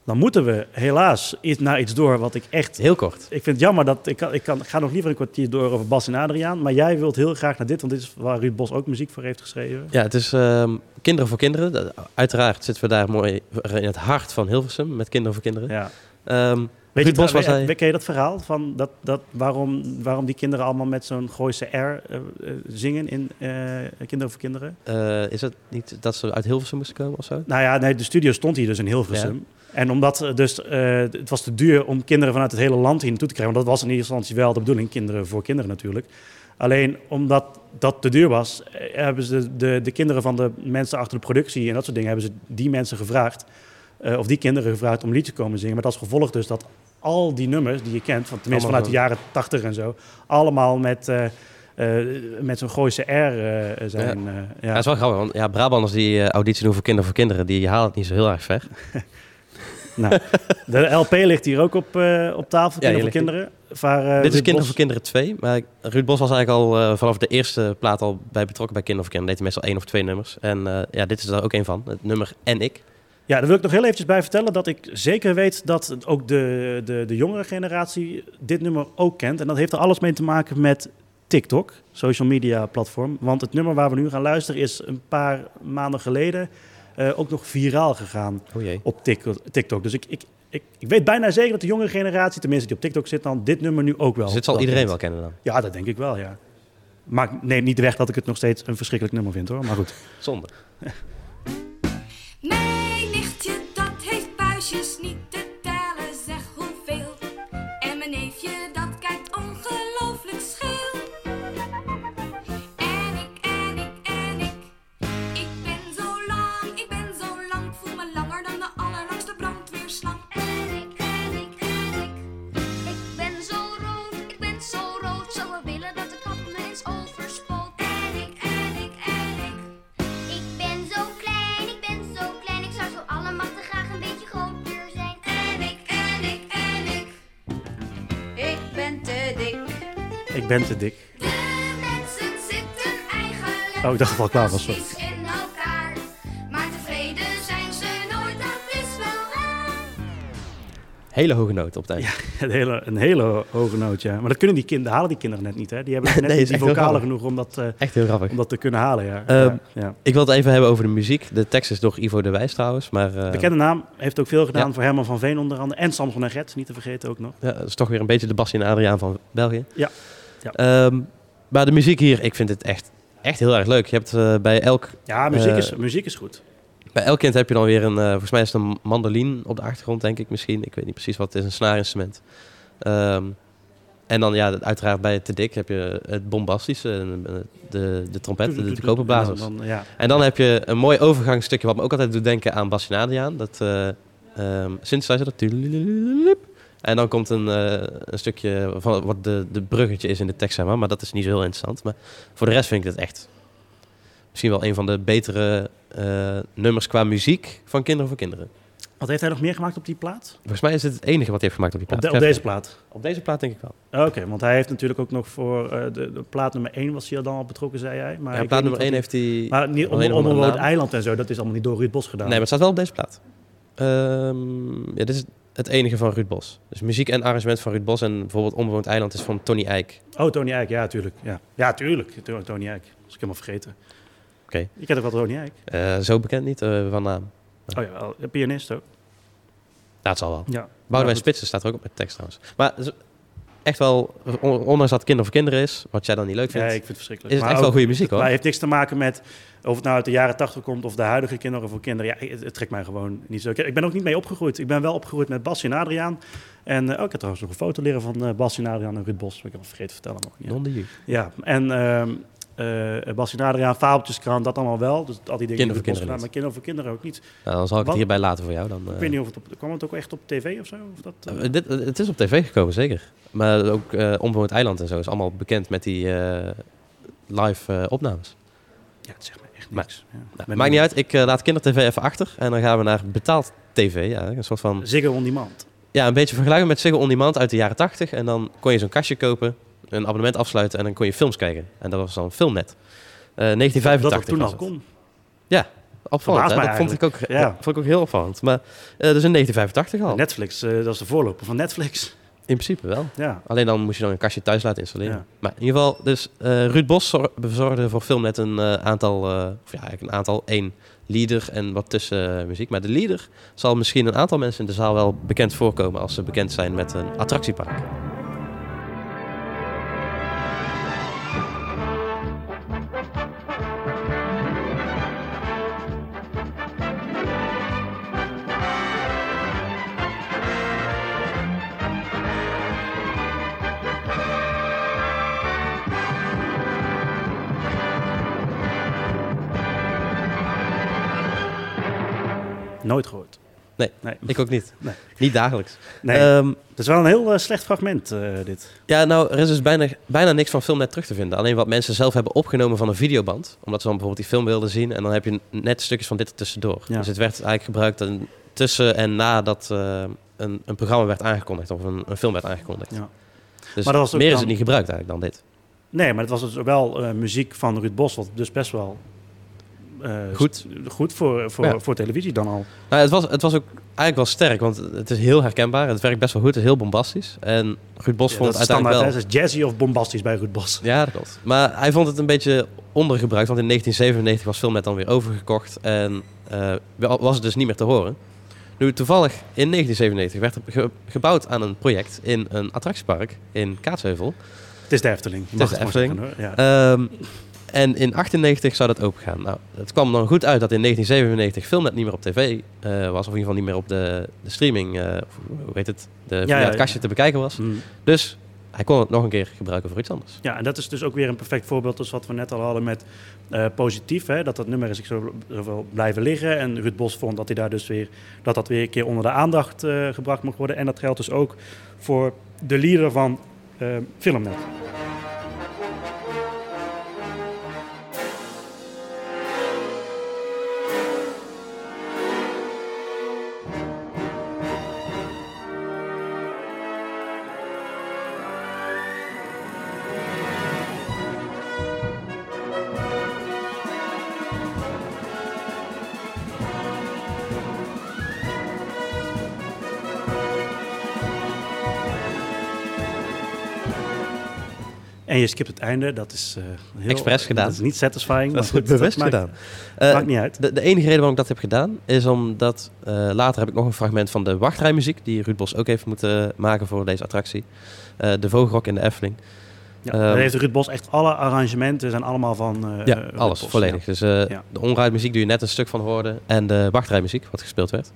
dan moeten we helaas iets, naar iets door wat ik echt... Heel kort. Ik vind het jammer dat... Ik, kan, ik, kan, ik ga nog liever een kwartier door over Bas en Adriaan. Maar jij wilt heel graag naar dit, want dit is waar Ruud Bos ook muziek voor heeft geschreven. Ja, het is um, Kinderen voor Kinderen. Dat, uiteraard zitten we daar mooi in het hart van Hilversum met Kinderen voor Kinderen. Ja. Um, Weet Ruud je, Bos was we, hij... ken je dat verhaal? Van dat, dat, waarom, waarom die kinderen allemaal met zo'n Gooise R uh, uh, zingen in uh, Kinderen voor Kinderen? Uh, is het niet dat ze uit Hilversum moesten komen of zo? Nou ja, nee, de studio stond hier dus in Hilversum. Ja. En omdat uh, dus, uh, het was te duur om kinderen vanuit het hele land hier naartoe te krijgen. Want dat was in eerste instantie wel de bedoeling, kinderen voor kinderen natuurlijk. Alleen omdat dat te duur was, hebben ze de, de, de kinderen van de mensen achter de productie en dat soort dingen, hebben ze die mensen gevraagd, uh, of die kinderen gevraagd om liedjes te komen zingen. Met als gevolg dus dat al die nummers die je kent, van, tenminste vanuit de jaren tachtig en zo, allemaal met, uh, uh, met zo'n Gooise R uh, zijn. Ja. Uh, ja. Ja, dat is wel grappig, want ja, Brabanders die uh, auditie doen voor Kinderen voor Kinderen, die halen het niet zo heel erg ver. Nou, de L P ligt hier ook op, uh, op tafel, Kinderen ja, voor Kinderen. Waar, uh, Dit is Ruud Kinderen Bos... voor Kinderen twee, maar Ruud Bos was eigenlijk al uh, vanaf de eerste plaat al bij betrokken bij Kinderen voor Kinderen. Deed hij meestal één of twee nummers. En uh, ja, dit is er ook één van, het nummer En Ik. Ja, daar wil ik nog heel eventjes bij vertellen dat ik zeker weet dat ook de, de, de jongere generatie dit nummer ook kent. En dat heeft er alles mee te maken met TikTok, social media platform. Want het nummer waar we nu gaan luisteren is een paar maanden geleden uh, ook nog viraal gegaan oh jee. op TikTok. Dus ik, ik, ik, ik weet bijna zeker dat de jongere generatie, tenminste die op TikTok zit, dan dit nummer nu ook wel. Dus dit zal iedereen wel kennen dan? Ja, dat denk ik wel, ja. Maar neem niet weg dat ik het nog steeds een verschrikkelijk nummer vind, hoor. Maar goed. Zonde. Mijn nichtje, dat heeft buisjes niet te tellen, zeg hoeveel. En mijn neefje, dat kijkt ongelooflijk scheel. En ik, en ik, en ik. Ik ben zo lang, ik ben zo lang. Ik voel me langer dan de allerlangste brandweerslang. En ik, en ik, en ik. Ik ben zo rood, ik ben zo rood. Zou wel willen dat de kat me eens overspoot. En ik, en ik, en ik. Ik ben zo klein, ik ben zo klein. Ik zou zo allemachtig graag een beetje groter zijn. En ik, en ik, en ik. Ik ben te dik. Ik ben te dik. De mensen zitten eigenlijk Oh, ik dacht dat het al klaar was. Sorry. precies in elkaar. Maar tevreden zijn ze nooit, dat is wel waar. Hele hoge noot op het eind. Ja, een hele, een hele hoge noot, ja. Maar dat kunnen die kinderen, halen die kinderen net niet, hè? Die hebben net Nee, niet is die echt heel vocalen grappig. genoeg om dat, uh, Echt heel grappig. om dat te kunnen halen, ja. Uh, ja, ja. Ik wil het even hebben over de muziek. De tekst is door Ivo de Wijs trouwens. Maar, uh, Bekende naam, heeft ook veel gedaan ja. voor Herman van Veen onder andere. En Samson en Gert, niet te vergeten ook nog. Ja, dat is toch weer een beetje de Bastien en Adriaan van België. Ja. ja. Um, maar de muziek hier, ik vind het echt, echt heel erg leuk. Je hebt uh, bij elk... Ja, muziek, uh, is, muziek is goed. Bij elk kind heb je dan weer een... Uh, volgens mij is het een mandoline op de achtergrond, denk ik misschien. Ik weet niet precies wat het is, een snaarinstrument. Um, en dan ja, uiteraard bij Te Dik heb je het bombastische, de, de trompet, de, de koperblazers. En dan, ja. En dan heb je een mooi overgangsstukje wat me ook altijd doet denken aan Bastien en Adriaan. Dat uh, um, synthesizer, dat... En dan komt een, uh, een stukje van wat de, de bruggetje is in de tekst, zeg maar. Maar dat is niet zo heel interessant. Maar voor de rest vind ik het echt misschien wel een van de betere uh, nummers qua muziek van Kinderen voor Kinderen. Wat heeft hij nog meer gemaakt op die plaat? Volgens mij is het het enige wat hij heeft gemaakt op die plaat. Op, de, op deze plaat? Op deze plaat denk ik wel. Oké, okay, want hij heeft natuurlijk ook nog voor uh, de, de plaat nummer één was hij al dan al betrokken, zei jij. Maar ja, plaat nummer één heeft hij... Maar niet om, om een eiland en zo, dat is allemaal niet door Ruud Bos gedaan. Nee, maar het staat wel op deze plaat. Um, ja, dit is het enige van Ruud Bos. Dus muziek en arrangement van Ruud Bos en bijvoorbeeld Onbewoond Eiland is van Tony Eijk. Oh, Tony Eijk, ja, tuurlijk. Ja, ja tuurlijk. Tony Eijk. Dat was ik helemaal vergeten. Oké. Okay. Je kent ook wel Tony Eijk? Uh, zo bekend niet, uh, van naam. Oh ja, een pianist ook. Ja, het zal wel. Ja. Boudewijn Spitsen staat er ook op met tekst trouwens. Maar echt wel, ondanks dat Kinderen voor Kinderen is, wat jij dan niet leuk vindt, ja, ik vind het verschrikkelijk. Is het maar echt ook, wel goede muziek, hoor. Maar het heeft niks te maken met of het nou uit de jaren tachtig komt of de huidige Kinderen voor Kinderen. Ja, het, het trekt mij gewoon niet zo. Ik ben ook niet mee opgegroeid. Ik ben wel opgegroeid met Bastien en Adriaan. En uh, oh, ik heb trouwens nog een foto leren van uh, Bastien en Adriaan en Ruud Bos. Ik heb het vergeten te vertellen. Ja. Non de ju. Ja, en uh, uh, Bastien en Adriaan, Fabeltjeskrant, dat allemaal wel. Dus al die dingen Kinderen voor Kinderen gedaan, maar Kinderen voor Kinderen ook niet. Nou, dan zal ik Wat? het hierbij laten voor jou. Dan, uh... Ik weet niet of het op, kwam het ook echt op tv of zo? Of dat, uh... Uh, dit, uh, het is op tv gekomen, zeker. Maar ook uh, Onbewoond Eiland en zo is allemaal bekend met die uh, live uh, opnames. Ja, het zegt me echt maar, niks. Ja. Nou, maakt niet uit, ik uh, laat Kindertv even achter en dan gaan we naar betaald tv. Ja, een soort van... Ziggo On Demand. Ja, een beetje vergelijken met Ziggo On Demand uit de jaren tachtig. En dan kon je zo'n kastje kopen, een abonnement afsluiten en dan kon je films kijken. En dat was dan Filmnet. Uh, negentien vijfentachtig dat dat toen al kon. Ja, opvallend. Hè? Dat vond ik, ook, ja. vond ik ook heel opvallend. Maar uh, dus in negentien vijfentachtig al. Netflix, uh, dat is de voorloper van Netflix. In principe wel. Ja. Alleen dan moest je dan een kastje thuis laten installeren. Ja. Maar in ieder geval, dus uh, Ruud Bos zor- bezorgde voor Filmnet een uh, aantal, uh, of ja, eigenlijk een aantal, één lieder en wat tussenmuziek. Uh, maar de lieder zal misschien een aantal mensen in de zaal wel bekend voorkomen als ze bekend zijn met een attractiepark. Nooit gehoord. Nee, nee, ik ook niet. Nee. Niet dagelijks. Nee, um, het is wel een heel uh, slecht fragment, uh, dit. Ja, nou, er is dus bijna, bijna niks van Filmnet terug te vinden. Alleen wat mensen zelf hebben opgenomen van een videoband. Omdat ze dan bijvoorbeeld die film wilden zien. En dan heb je net stukjes van dit er tussendoor. Ja. Dus het werd eigenlijk gebruikt een, tussen en nadat uh, een, een programma werd aangekondigd. Of een, een film werd aangekondigd. Ja. Dus maar dat was meer dan... is het niet gebruikt eigenlijk dan dit. Nee, maar het was dus wel uh, muziek van Ruud Bos. Wat dus best wel... Uh, goed, goed voor, voor, ja. voor televisie dan al. Nou, het, was, het was ook eigenlijk wel sterk, want het is heel herkenbaar. Het werkt best wel goed, het is heel bombastisch. En Ruud Bos ja, vond het uiteindelijk wel... Het is jazzy of bombastisch bij Ruud Bos. Ja, dat klopt. Maar hij vond het een beetje ondergebruikt, want in negentien zevenennegentig was Filmnet dan weer overgekocht. En uh, was het dus niet meer te horen. Nu, toevallig in negentien zevenennegentig werd er ge- gebouwd aan een project in een attractiepark in Kaatsheuvel. Het is de Efteling. Het is de Efteling. Zeggen, ja. um, En in achtennegentig zou dat opengaan. Nou, het kwam dan goed uit dat in negentien zevenennegentig Filmnet niet meer op tv uh, was. Of in ieder geval niet meer op de, de streaming, uh, hoe heet het, de, ja, via ja, het kastje ja. te bekijken was. Mm. Dus hij kon het nog een keer gebruiken voor iets anders. Ja, en dat is dus ook weer een perfect voorbeeld als wat we net al hadden met uh, positief. Hè, dat dat nummer is ik zo, zo wel blijven liggen. En Ruud Bos vond dat hij daar dus weer, dat dat weer een keer onder de aandacht uh, gebracht mocht worden. En dat geldt dus ook voor de lieder van uh, Filmnet. En je skipt het einde, dat is uh, heel... Expres gedaan. Dat is niet satisfying. Dat is goed, bewust dat gedaan. Maakt, uh, maakt niet uit. De, de enige reden waarom ik dat heb gedaan, is omdat uh, later heb ik nog een fragment van de wachtrijmuziek, die Ruud Bos ook heeft moeten maken voor deze attractie. Uh, de Vogelrok in de Efteling. Ja, um, daar heeft Ruud Bos echt alle arrangementen zijn allemaal van uh, Ja, Ruud alles, Bos, volledig. Ja. Dus uh, ja. de onrijdmuziek die je net een stuk van hoorde en de wachtrijmuziek, wat gespeeld werd.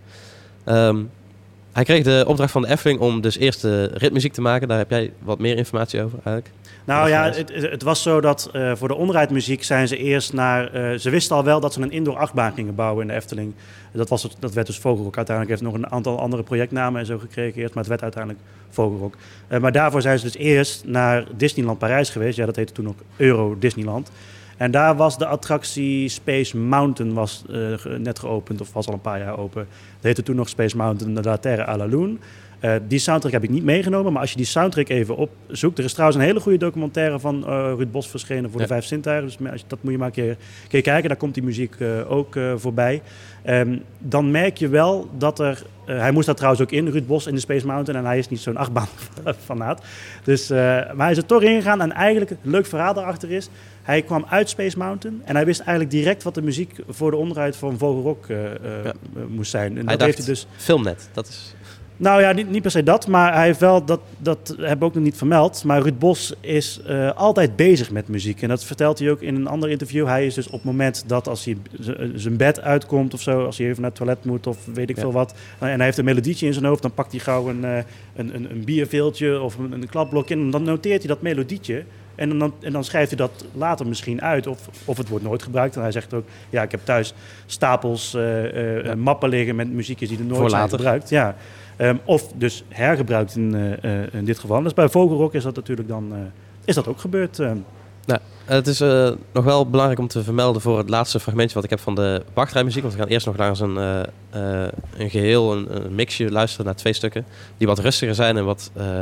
Um, hij kreeg de opdracht van de Efteling om dus eerst de ritmuziek te maken. Daar heb jij wat meer informatie over eigenlijk. Nou ja, het, het was zo dat uh, voor de onrijdmuziek zijn ze eerst naar... Uh, ze wisten al wel dat ze een indoor achtbaan gingen bouwen in de Efteling. Dat, was het, dat werd dus Vogelrok. Uiteindelijk heeft nog een aantal andere projectnamen en zo gekregen eerst, maar het werd uiteindelijk Vogelrok. Uh, maar daarvoor zijn ze dus eerst naar Disneyland Parijs geweest. Ja, dat heette toen ook Euro Disneyland. En daar was de attractie Space Mountain was, uh, net geopend, of was al een paar jaar open. Dat heette toen nog Space Mountain de La Terre à la Lune. Uh, die soundtrack heb ik niet meegenomen, maar als je die soundtrack even opzoekt... Er is trouwens een hele goede documentaire van uh, Ruud Bos verschenen voor ja. de Vijf Zintuigen. Dus als je, dat moet je maar een keer, een keer kijken, daar komt die muziek uh, ook uh, voorbij. Um, dan merk je wel dat er... Uh, hij moest daar trouwens ook in, Ruud Bos, in de Space Mountain. En hij is niet zo'n achtbaan-fanaat. Dus, uh, maar hij is er toch ingegaan en eigenlijk een leuk verhaal daarachter is... Hij kwam uit Space Mountain en hij wist eigenlijk direct wat de muziek voor de onderuit van Vogelrok uh, uh, ja. moest zijn. En hij dat dacht, heeft hij dus Filmnet, dat is... Nou ja, niet, niet per se dat, maar hij heeft wel, dat, dat hebben we ook nog niet vermeld, maar Ruud Bos is uh, altijd bezig met muziek. En dat vertelt hij ook in een ander interview. Hij is dus op het moment dat als hij zijn bed uitkomt of zo, als hij even naar het toilet moet of weet ik ja. veel wat, en hij heeft een melodietje in zijn hoofd, dan pakt hij gauw een, een, een, een bierveeltje of een, een klapblokje en dan noteert hij dat melodietje. En dan, en dan schrijft hij dat later misschien uit. Of, of het wordt nooit gebruikt. En hij zegt ook, ja, ik heb thuis stapels uh, uh, ja. mappen liggen met muziekjes die er nooit Voor zijn later. gebruikt. Ja. Um, of dus hergebruikt in, uh, uh, in dit geval. Dus bij Vogelrok is dat natuurlijk dan uh, is dat ook gebeurd. Uh. Nou, het is uh, nog wel belangrijk om te vermelden voor het laatste fragmentje wat ik heb van de wachtrijmuziek. Want we gaan eerst nog naar eens een, uh, uh, een geheel, een, een mixje luisteren naar twee stukken. Die wat rustiger zijn en wat uh,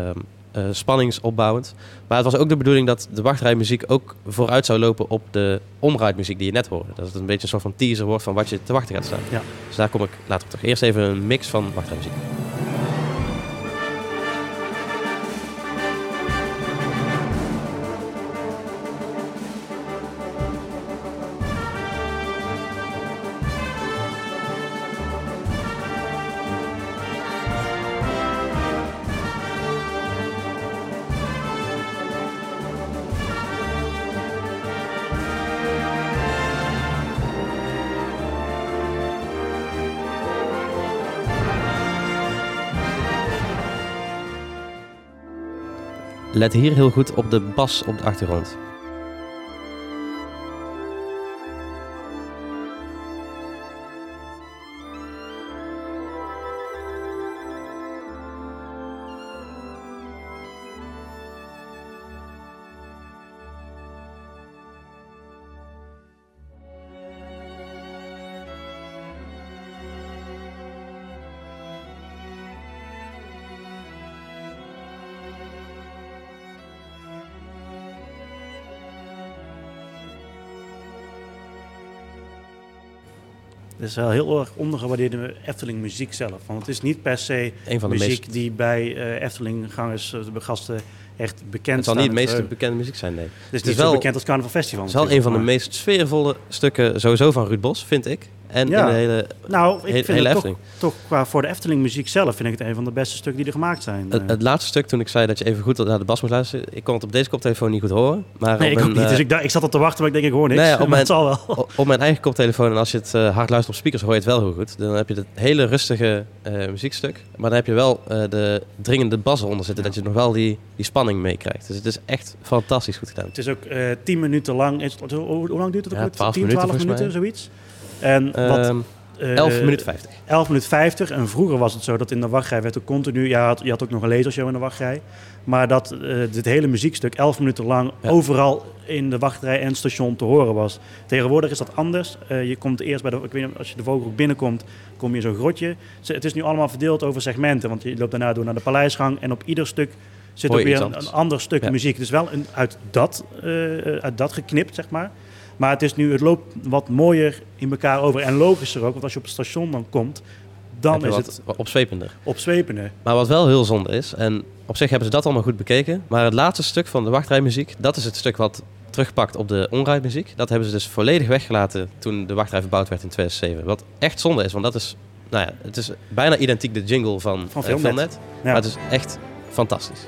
uh, spanningsopbouwend. Maar het was ook de bedoeling dat de wachtrijmuziek ook vooruit zou lopen op de omrijdmuziek die je net hoorde. Dat het een beetje een soort van teaser wordt van wat je te wachten gaat staan. Ja. Dus daar kom ik later op terug. Eerst even een mix van wachtrijmuziek. Let hier heel goed op de bas op de achtergrond. Het is wel heel erg ondergewaardeerde Efteling muziek zelf. Want het is niet per se Een van de muziek meest... die bij uh, Efteling-gangers, uh, de gasten, echt bekend Het zal staan. niet de meest bekende muziek zijn, nee. Het is het niet is zo wel bekend als Carnaval Festival. Het is wel een van de meest sfeervolle stukken sowieso van Ruud Bos, vind ik. En ja. in de hele, nou, ik he- vind hele het Efteling. toch, toch qua voor de Efteling muziek zelf vind ik het een van de beste stukken die er gemaakt zijn. Het, het laatste stuk, toen ik zei dat je even goed naar de bas moest luisteren, ik kon het op deze koptelefoon niet goed horen. Maar nee, op ik een, ook niet. Uh, dus ik, ik zat op te wachten, maar ik denk ik hoor niks. Nee, op, maar mijn, het zal wel. Op, op mijn eigen koptelefoon, en als je het uh, hard luistert op speakers, hoor je het wel heel goed. Dan heb je het hele rustige uh, muziekstuk. Maar dan heb je wel uh, de dringende bas eronder zitten, ja. Dat je nog wel die, die spanning meekrijgt. Dus het is echt fantastisch goed gedaan. Het is ook uh, tien minuten lang. Is het, hoe, hoe lang duurt het ook? Ja, twaalf tien, minuten, twaalf minuten, mij. zoiets. En wat... Um, Uh, elf minuten vijftig. elf minuten vijftig. En vroeger was het zo dat in de wachtrij werd er continu... Ja, je had, je had ook nog een lasershow in de wachtrij. Maar dat uh, dit hele muziekstuk elf minuten lang ja. overal in de wachtrij en station te horen was. Tegenwoordig is dat anders. Uh, je komt eerst bij de... Ik weet niet, als je de Vogelhoek binnenkomt, kom je in zo'n grotje. Het is nu allemaal verdeeld over segmenten. Want je loopt daarna door naar de Paleisgang. En op ieder stuk zit ook weer een, een ander stuk ja. muziek. Het is wel een, uit, dat, uh, uit dat geknipt, zeg maar. Maar het, is nu, het loopt wat mooier in elkaar over. En logischer ook, want als je op het station dan komt, dan is het opzwepender. opzwepender. Maar wat wel heel zonde is, en op zich hebben ze dat allemaal goed bekeken, maar het laatste stuk van de wachtrijmuziek, dat is het stuk wat terugpakt op de onrijdmuziek. Dat hebben ze dus volledig weggelaten toen de wachtrij verbouwd werd in tweeduizend zeven. Wat echt zonde is, want dat is, nou ja, het is bijna identiek de jingle van, van uh, Filmnet. Filmnet. Ja. Maar het is echt fantastisch.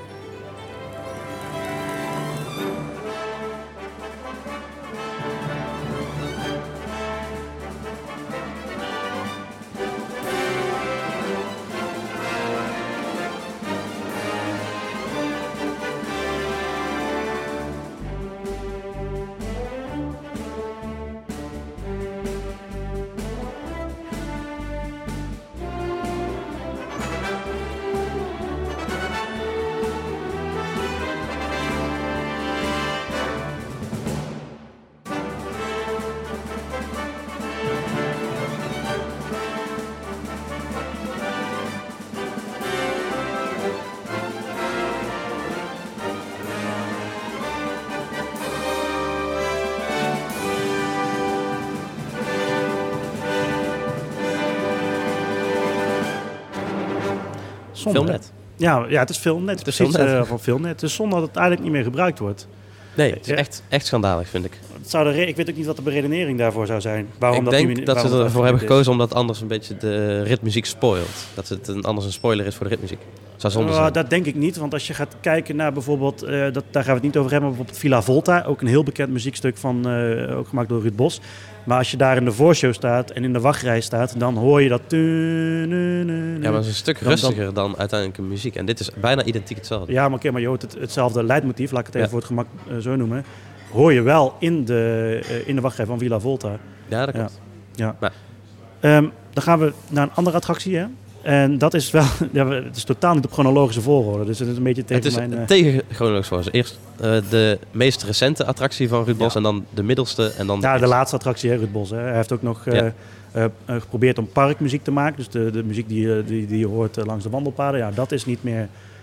Filmnet. Ja, ja, het is Filmnet. Het is precies Filmnet. Uh, van Filmnet. Het is zonde dat het eigenlijk niet meer gebruikt wordt. Nee, het is ja. echt, echt schandalig, vind ik. Het zou de re- ik weet ook niet wat de beredenering daarvoor zou zijn. Waarom ik dat denk niet, dat ze waarom ervoor hebben is. gekozen omdat anders een beetje de ritmuziek spoilt. Dat het een, anders een spoiler is voor de ritmuziek. Zou zonde uh, zijn. Dat denk ik niet, want als je gaat kijken naar bijvoorbeeld, uh, dat, daar gaan we het niet over hebben, maar bijvoorbeeld Villa Volta, ook een heel bekend muziekstuk van, uh, ook gemaakt door Ruud Bos. Maar als je daar in de voorshow staat en in de wachtrij staat, dan hoor je dat. Ja, maar het is een stuk rustiger dan, dan uiteindelijk een muziek. En dit is bijna identiek hetzelfde. Ja, maar oké, maar je hoort het, hetzelfde leidmotief, laat ik het even ja. voor het gemak uh, zo noemen, hoor je wel in de, uh, in de wachtrij van Villa Volta. Ja, dat klopt. Ja. Ja. Maar. Um, dan gaan we naar een andere attractie, hè? En dat is wel, ja, het is totaal niet op chronologische volgorde. Dus het is een beetje tegen het is mijn... Uh... tegen chronologische volgorde. Eerst uh, de meest recente attractie van Ruud Bos ja. en dan de middelste en dan de... Ja, de laatste attractie, hè, Ruud Bos. Hè. Hij heeft ook nog uh, ja. uh, uh, geprobeerd om parkmuziek te maken. Dus de, de muziek die, uh, die, die je hoort uh, langs de wandelpaden. Ja, dat is niet meer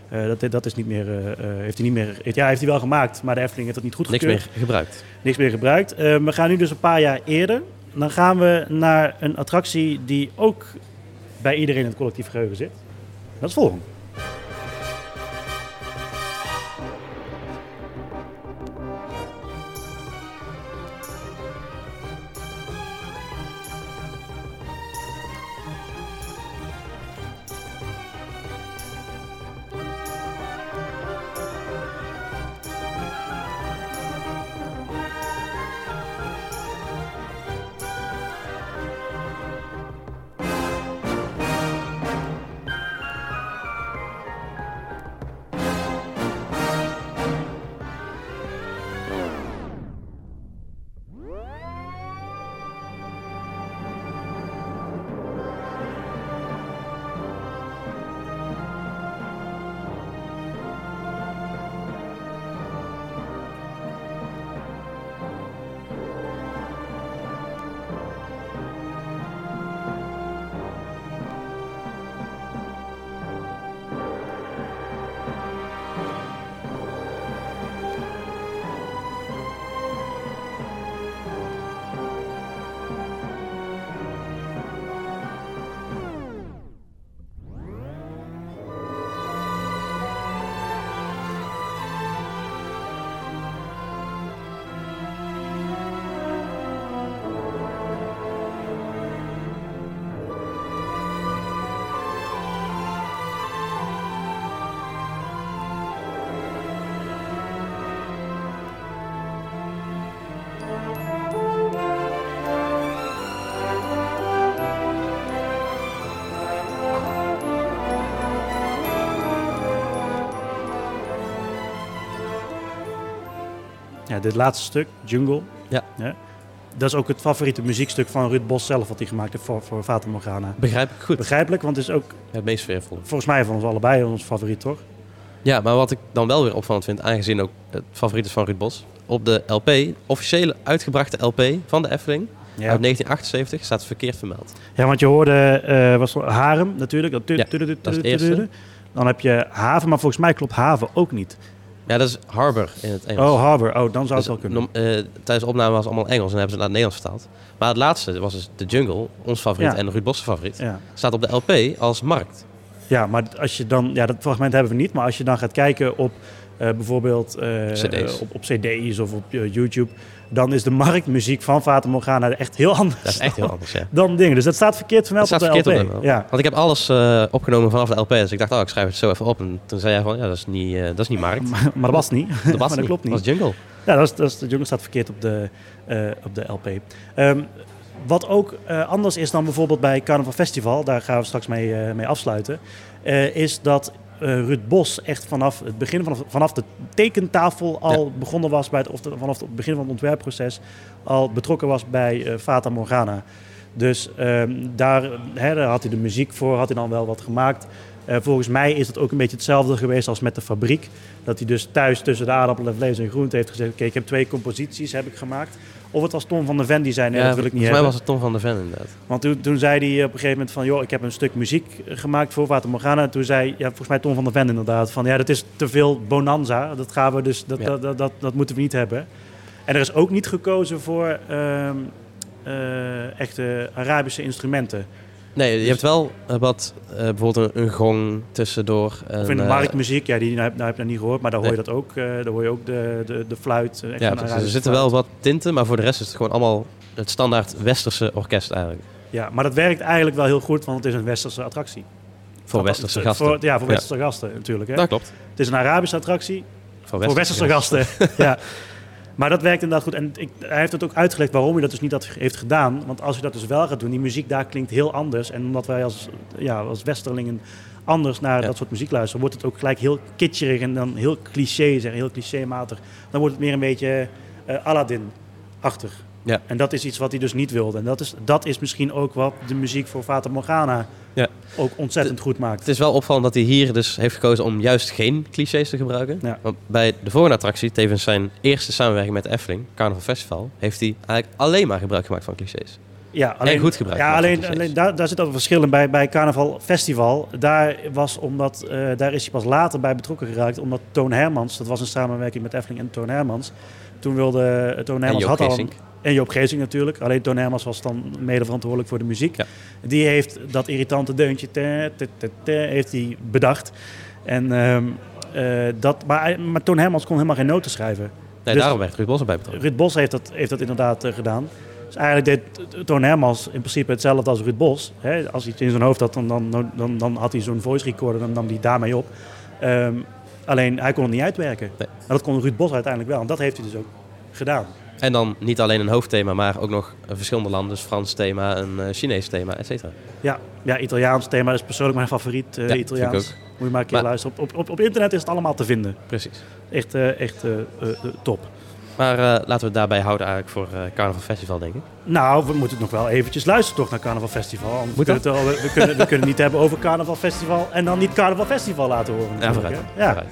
Uh, dat, dat is niet meer, uh, heeft hij niet meer, ja, heeft hij wel gemaakt, maar de Efteling heeft dat niet goed gekeurd. Niks meer gebruikt. Niks meer gebruikt. Uh, we gaan nu dus een paar jaar eerder. Dan gaan we naar een attractie die ook bij iedereen in het collectief geheugen zit. Dat is volgende. Ja, dit laatste stuk, Jungle. Ja. ja. Dat is ook het favoriete muziekstuk van Ruud Bos zelf, wat hij gemaakt heeft voor, voor Fata Morgana. Begrijp ik goed. Begrijpelijk, want het is ook... Ja, het meest sfeervolle. Volgens mij van ons allebei ons favoriet, toch? Ja, maar wat ik dan wel weer opvallend vind, aangezien ook het favoriet is van Ruud Bos, op de L P, officiële uitgebrachte L P van de Efteling, ja. uit negentien achtenzeventig, staat het verkeerd vermeld. Ja, want je hoorde, uh, was Harem natuurlijk. Dat, ja, dat is het eerste. Dan heb je Haven, maar volgens mij klopt Haven ook niet. Ja, dat is Harbor in het Engels. Oh, Harbor. Oh, dan zou dus het wel kunnen. Uh, tijdens de opname was het allemaal Engels en hebben ze het naar het Nederlands vertaald. Maar het laatste was dus de Jungle, ons favoriet, ja. en Ruud Bos' favoriet. Ja. Staat op de L P als Markt. Ja, maar als je dan... Ja, dat fragment hebben we niet. Maar als je dan gaat kijken op uh, bijvoorbeeld uh, cd's. Op, op cd's of op uh, YouTube, dan is de marktmuziek van Fata Morgana echt heel anders. Dat is echt heel anders, ja. Dan dingen. Dus dat staat verkeerd vermeld staat op de verkeerd L P. Op de ja. Want ik heb alles uh, opgenomen vanaf de L P. Dus ik dacht, oh, ik schrijf het zo even op. En toen zei jij van, ja, dat is niet, uh, dat is niet Markt. Maar, maar dat was niet. Dat was maar niet. dat klopt niet. Dat was Jungle. Ja, dat is, dat is, de Jungle staat verkeerd op de, uh, op de L P. Um, wat ook uh, anders is dan bijvoorbeeld bij Carnaval Festival, daar gaan we straks mee, uh, mee afsluiten, uh, is dat uh, Ruud Bos echt vanaf het begin, vanaf, vanaf de tekentafel al ja. begonnen was, bij het, of de, vanaf het begin van het ontwerpproces, al betrokken was bij uh, Fata Morgana. Dus um, daar, hè, daar had hij de muziek voor, had hij dan wel wat gemaakt. Uh, volgens mij is het ook een beetje hetzelfde geweest als met de fabriek. Dat hij dus thuis tussen de aardappelen, vlees en groente heeft gezegd, oké, okay, ik heb twee composities heb ik gemaakt. Of het was Tom van der Ven die zei, nee, ja, dat wil ik niet hebben. Volgens mij was het Tom van der Ven inderdaad. Want toen, toen zei hij op een gegeven moment van, joh, ik heb een stuk muziek gemaakt voor Fata Morgana. En toen zei, ja, volgens mij Tom van der Ven inderdaad, van ja, dat is te veel bonanza. Dat gaan we dus, dat, ja. dat, dat, dat, dat moeten we niet hebben. En er is ook niet gekozen voor uh, uh, echte Arabische instrumenten. Nee, je dus, hebt wel uh, wat, uh, bijvoorbeeld een, een gong tussendoor. En, of in de uh, marktmuziek, ja, die nou, heb, nou heb ik nog niet gehoord, maar daar hoor je nee. dat ook. Uh, daar hoor je ook de, de, de fluit. Uh, ja, dus er zitten wel wat tinten, maar voor de rest is het gewoon allemaal het standaard westerse orkest eigenlijk. Ja, maar dat werkt eigenlijk wel heel goed, want het is een westerse attractie. Voor westerse gasten. Voor, ja, voor westerse ja. gasten natuurlijk. Hè? Dat klopt. Het is een Arabische attractie voor westerse, voor westerse gasten. gasten. ja. Maar dat werkt inderdaad goed. En ik, hij heeft het ook uitgelegd waarom hij dat dus niet had, heeft gedaan. Want als je dat dus wel gaat doen, die muziek daar klinkt heel anders. En omdat wij als, ja, als westerlingen anders naar ja. dat soort muziek luisteren, wordt het ook gelijk heel kitscherig en dan heel cliché, zeg, heel clichématig. Dan wordt het meer een beetje uh, Aladdin-achtig. Ja. En dat is iets wat hij dus niet wilde. En dat is, dat is misschien ook wat de muziek voor Fata Morgana ja. ook ontzettend het, goed maakt. Het is wel opvallend dat hij hier dus heeft gekozen om juist geen clichés te gebruiken. Ja. Want bij de volgende attractie, tevens zijn eerste samenwerking met de Efteling, Carnaval Festival, heeft hij eigenlijk alleen maar gebruik gemaakt van clichés. Ja, alleen, en goed gebruikt. Ja, alleen, alleen daar, daar zit ook een verschil in bij, bij Carnaval Festival. Daar, was omdat, uh, daar is hij pas later bij betrokken geraakt, omdat Toon Hermans, dat was een samenwerking met Efteling en Toon Hermans. Toen wilde uh, Toon Hermans... En Joop had al Geesink. een, en Joop Geesink natuurlijk. Alleen Toon Hermans was dan mede verantwoordelijk voor de muziek. Ja. Die heeft dat irritante deuntje te, te, te, te, heeft hij bedacht. En, um, uh, dat, maar, maar Toon Hermans kon helemaal geen noten schrijven. Nee, dus, daarom werd Ruud Bos erbij betrokken. Ruud Bos heeft dat, heeft dat inderdaad uh, gedaan. Dus eigenlijk deed Toon Hermans in principe hetzelfde als Ruud Bos. Hè? Als hij iets in zijn hoofd had, dan, dan, dan, dan had hij zo'n voice recorder en dan nam hij daarmee op. Um, alleen hij kon het niet uitwerken. Nee. Maar dat kon Ruud Bos uiteindelijk wel. En dat heeft hij dus ook gedaan. En dan niet alleen een hoofdthema, maar ook nog verschillende landen. Dus Frans thema, een uh, Chinees thema, et cetera. Ja, ja, Italiaans thema is persoonlijk mijn favoriet. Uh, ja, Italiaans. Moet je maar een keer maar, luisteren. Op, op, op internet is het allemaal te vinden. Precies. Echt, uh, echt uh, uh, top. Maar uh, laten we het daarbij houden eigenlijk voor uh, Carnaval Festival, denk ik. Nou, we moeten nog wel eventjes luisteren toch naar Carnaval Festival. Moet we, kunnen het, we, kunnen, we kunnen niet hebben over Carnaval Festival en dan niet Carnaval Festival laten horen. Ja, vooruit. Ja. Vooruit.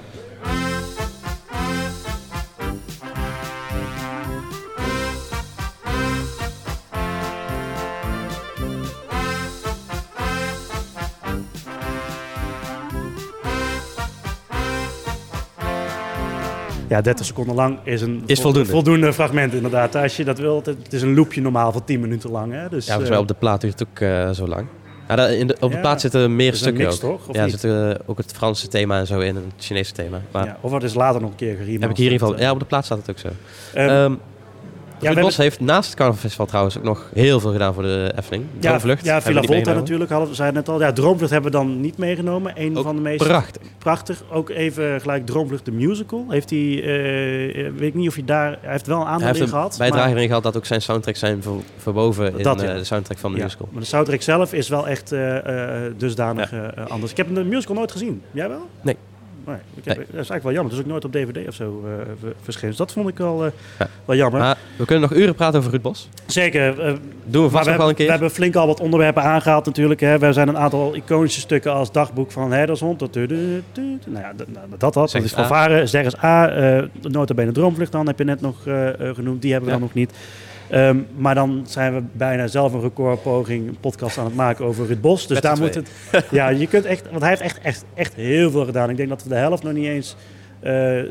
Ja, dertig seconden lang is een is voldoende. voldoende fragment inderdaad. Als je dat wilt, het is een loopje normaal van tien minuten lang. Hè? Dus, ja, volgens mij op de plaat duurt het ook uh, zo lang. Ja, daar in de, op de ja, plaat zitten meer stukken mix, ook. Toch, ja, er zit uh, ook het Franse thema en zo in, en het Chinese thema. Maar ja, of wat is later nog een keer geremasterd. Heb ik hier in ieder geval. Ja, op de plaat staat het ook zo. Um, um, Ja, Ruud Bos heeft naast het Carnaval Festival trouwens ook nog heel veel gedaan voor de Efteling. Droomvlucht. Ja, ja Villa Volta natuurlijk, hadden we zei net al. Ja, Droomvlucht hebben we dan niet meegenomen. Een ook van de meest... prachtig. Prachtig. Ook even gelijk Droomvlucht de musical. Heeft hij, uh, weet ik niet of hij daar... Hij heeft wel een aandeel in gehad. Hij heeft bijdrage erin gehad dat ook zijn soundtracks zijn ver, verwoven dat, in ja. uh, de soundtrack van de ja, musical. Maar de soundtrack zelf is wel echt uh, uh, dusdanig ja. uh, anders. Ik heb de musical nooit gezien. Jij wel? Nee. Nee, ik heb, nee. Dat is eigenlijk wel jammer. Het is ook nooit op D V D of zo uh, verschenen. Dus dat vond ik wel, uh, ja. wel jammer. Maar we kunnen nog uren praten over Ruud Bos. Zeker. Uh, Doen we vast nog wel een keer. We hebben flink al wat onderwerpen aangehaald natuurlijk. Hè. We zijn een aantal iconische stukken als dagboek van Herdershond. Dat, nou ja, dat, dat, dat, dat is fanfare. Zeg eens A. Uh, nota bene Droomvlucht dan heb je net nog uh, genoemd. Die hebben we ja. dan nog niet. Um, maar dan zijn we bijna zelf een recordpoging, een podcast aan het maken over Ruud Bos. Dus met daar moet het. Ja, je kunt echt, want hij heeft echt, echt, echt heel veel gedaan. Ik denk dat we de helft nog niet eens uh,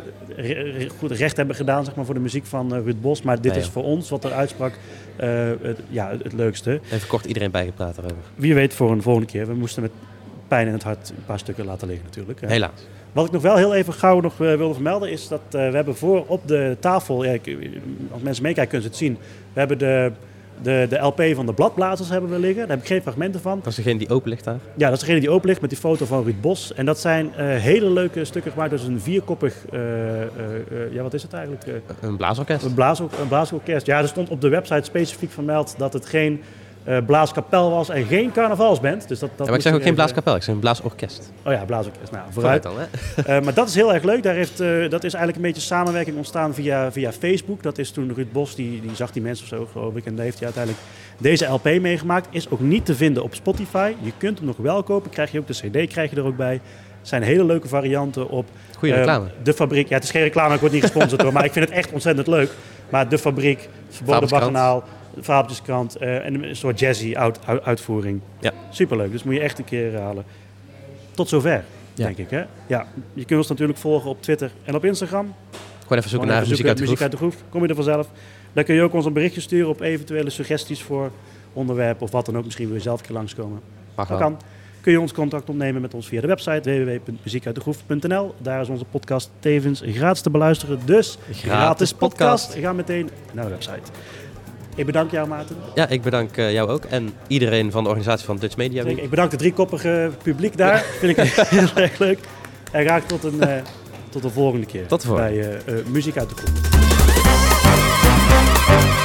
re, goed recht hebben gedaan, zeg maar, voor de muziek van uh, Ruud Bos. Maar dit nee, is voor ons wat er uitsprak, uh, het, ja, het, het leukste. Even kort iedereen bijgepraat erover. Wie weet voor een volgende keer. We moesten met pijn in het hart een paar stukken laten liggen natuurlijk. Hè. Helaas. Wat ik nog wel heel even gauw nog uh, wilde vermelden is dat uh, we hebben voor op de tafel, ja, als mensen meekijken kunnen ze het zien, we hebben de, de, de L P van de Bladblazers hebben we liggen. Daar heb ik geen fragmenten van. Dat is degene die open ligt daar? Ja, dat is degene die open ligt met die foto van Ruud Bos. En dat zijn uh, hele leuke stukken gemaakt. Dat is een vierkoppig, uh, uh, uh, ja wat is het eigenlijk? Uh, een blaasorkest. Een, blaas, een blaasorkest. Ja, er stond op de website specifiek vermeld dat het geen uh, blaaskapel was en geen carnavalsband. Dus dat, dat ja, maar ik zeg ook geen blaaskapel, ik zeg een blaasorkest. Oh ja, blaasorkest. Nou, vooruit. vooruit dan, hè? uh, maar dat is heel erg leuk. Daar heeft, uh, dat is eigenlijk een beetje samenwerking ontstaan via, via Facebook. Dat is toen Ruud Bos, die, die zag die mensen of zo, geloof ik. En daar heeft hij uiteindelijk deze L P meegemaakt. Is ook niet te vinden op Spotify. Je kunt hem nog wel kopen. Krijg je ook de C D, krijg je er ook bij. Er zijn hele leuke varianten op. Goeie uh, reclame. De Fabriek. Ja, het is geen reclame, ik word niet gesponsord hoor. Maar ik vind het echt ontzettend leuk. Maar De Fabriek, Verboden Baganaal, Fabeltjeskrant uh, en een soort jazzy uit, uit, uitvoering. Ja. Superleuk, dus moet je echt een keer halen. Tot zover, ja. denk ik. Hè? Ja, je kunt ons natuurlijk volgen op Twitter en op Instagram. Gewoon even zoeken naar Muziek uit de Groef. Muziek uit de Groef. Kom je er vanzelf. Dan kun je ook ons een berichtje sturen op eventuele suggesties voor onderwerpen of wat dan ook. Misschien wil je zelf een keer langskomen. Mag dat kan. Kun je ons contact opnemen met ons via de website w w w punt muziek uit de groef punt n l. Daar is onze podcast tevens gratis te beluisteren. Dus gratis, gratis podcast. podcast. Ga meteen naar de website. Ik bedank jou, Maarten. Ja, ik bedank uh, jou ook. En iedereen van de organisatie van Dutch Media Week. Ik bedank het driekoppige publiek daar. Ja. Vind ik heel erg leuk. En graag tot een, uh, tot de volgende keer. Tot de volgende. Bij uh, uh, Muziek uit de Groep.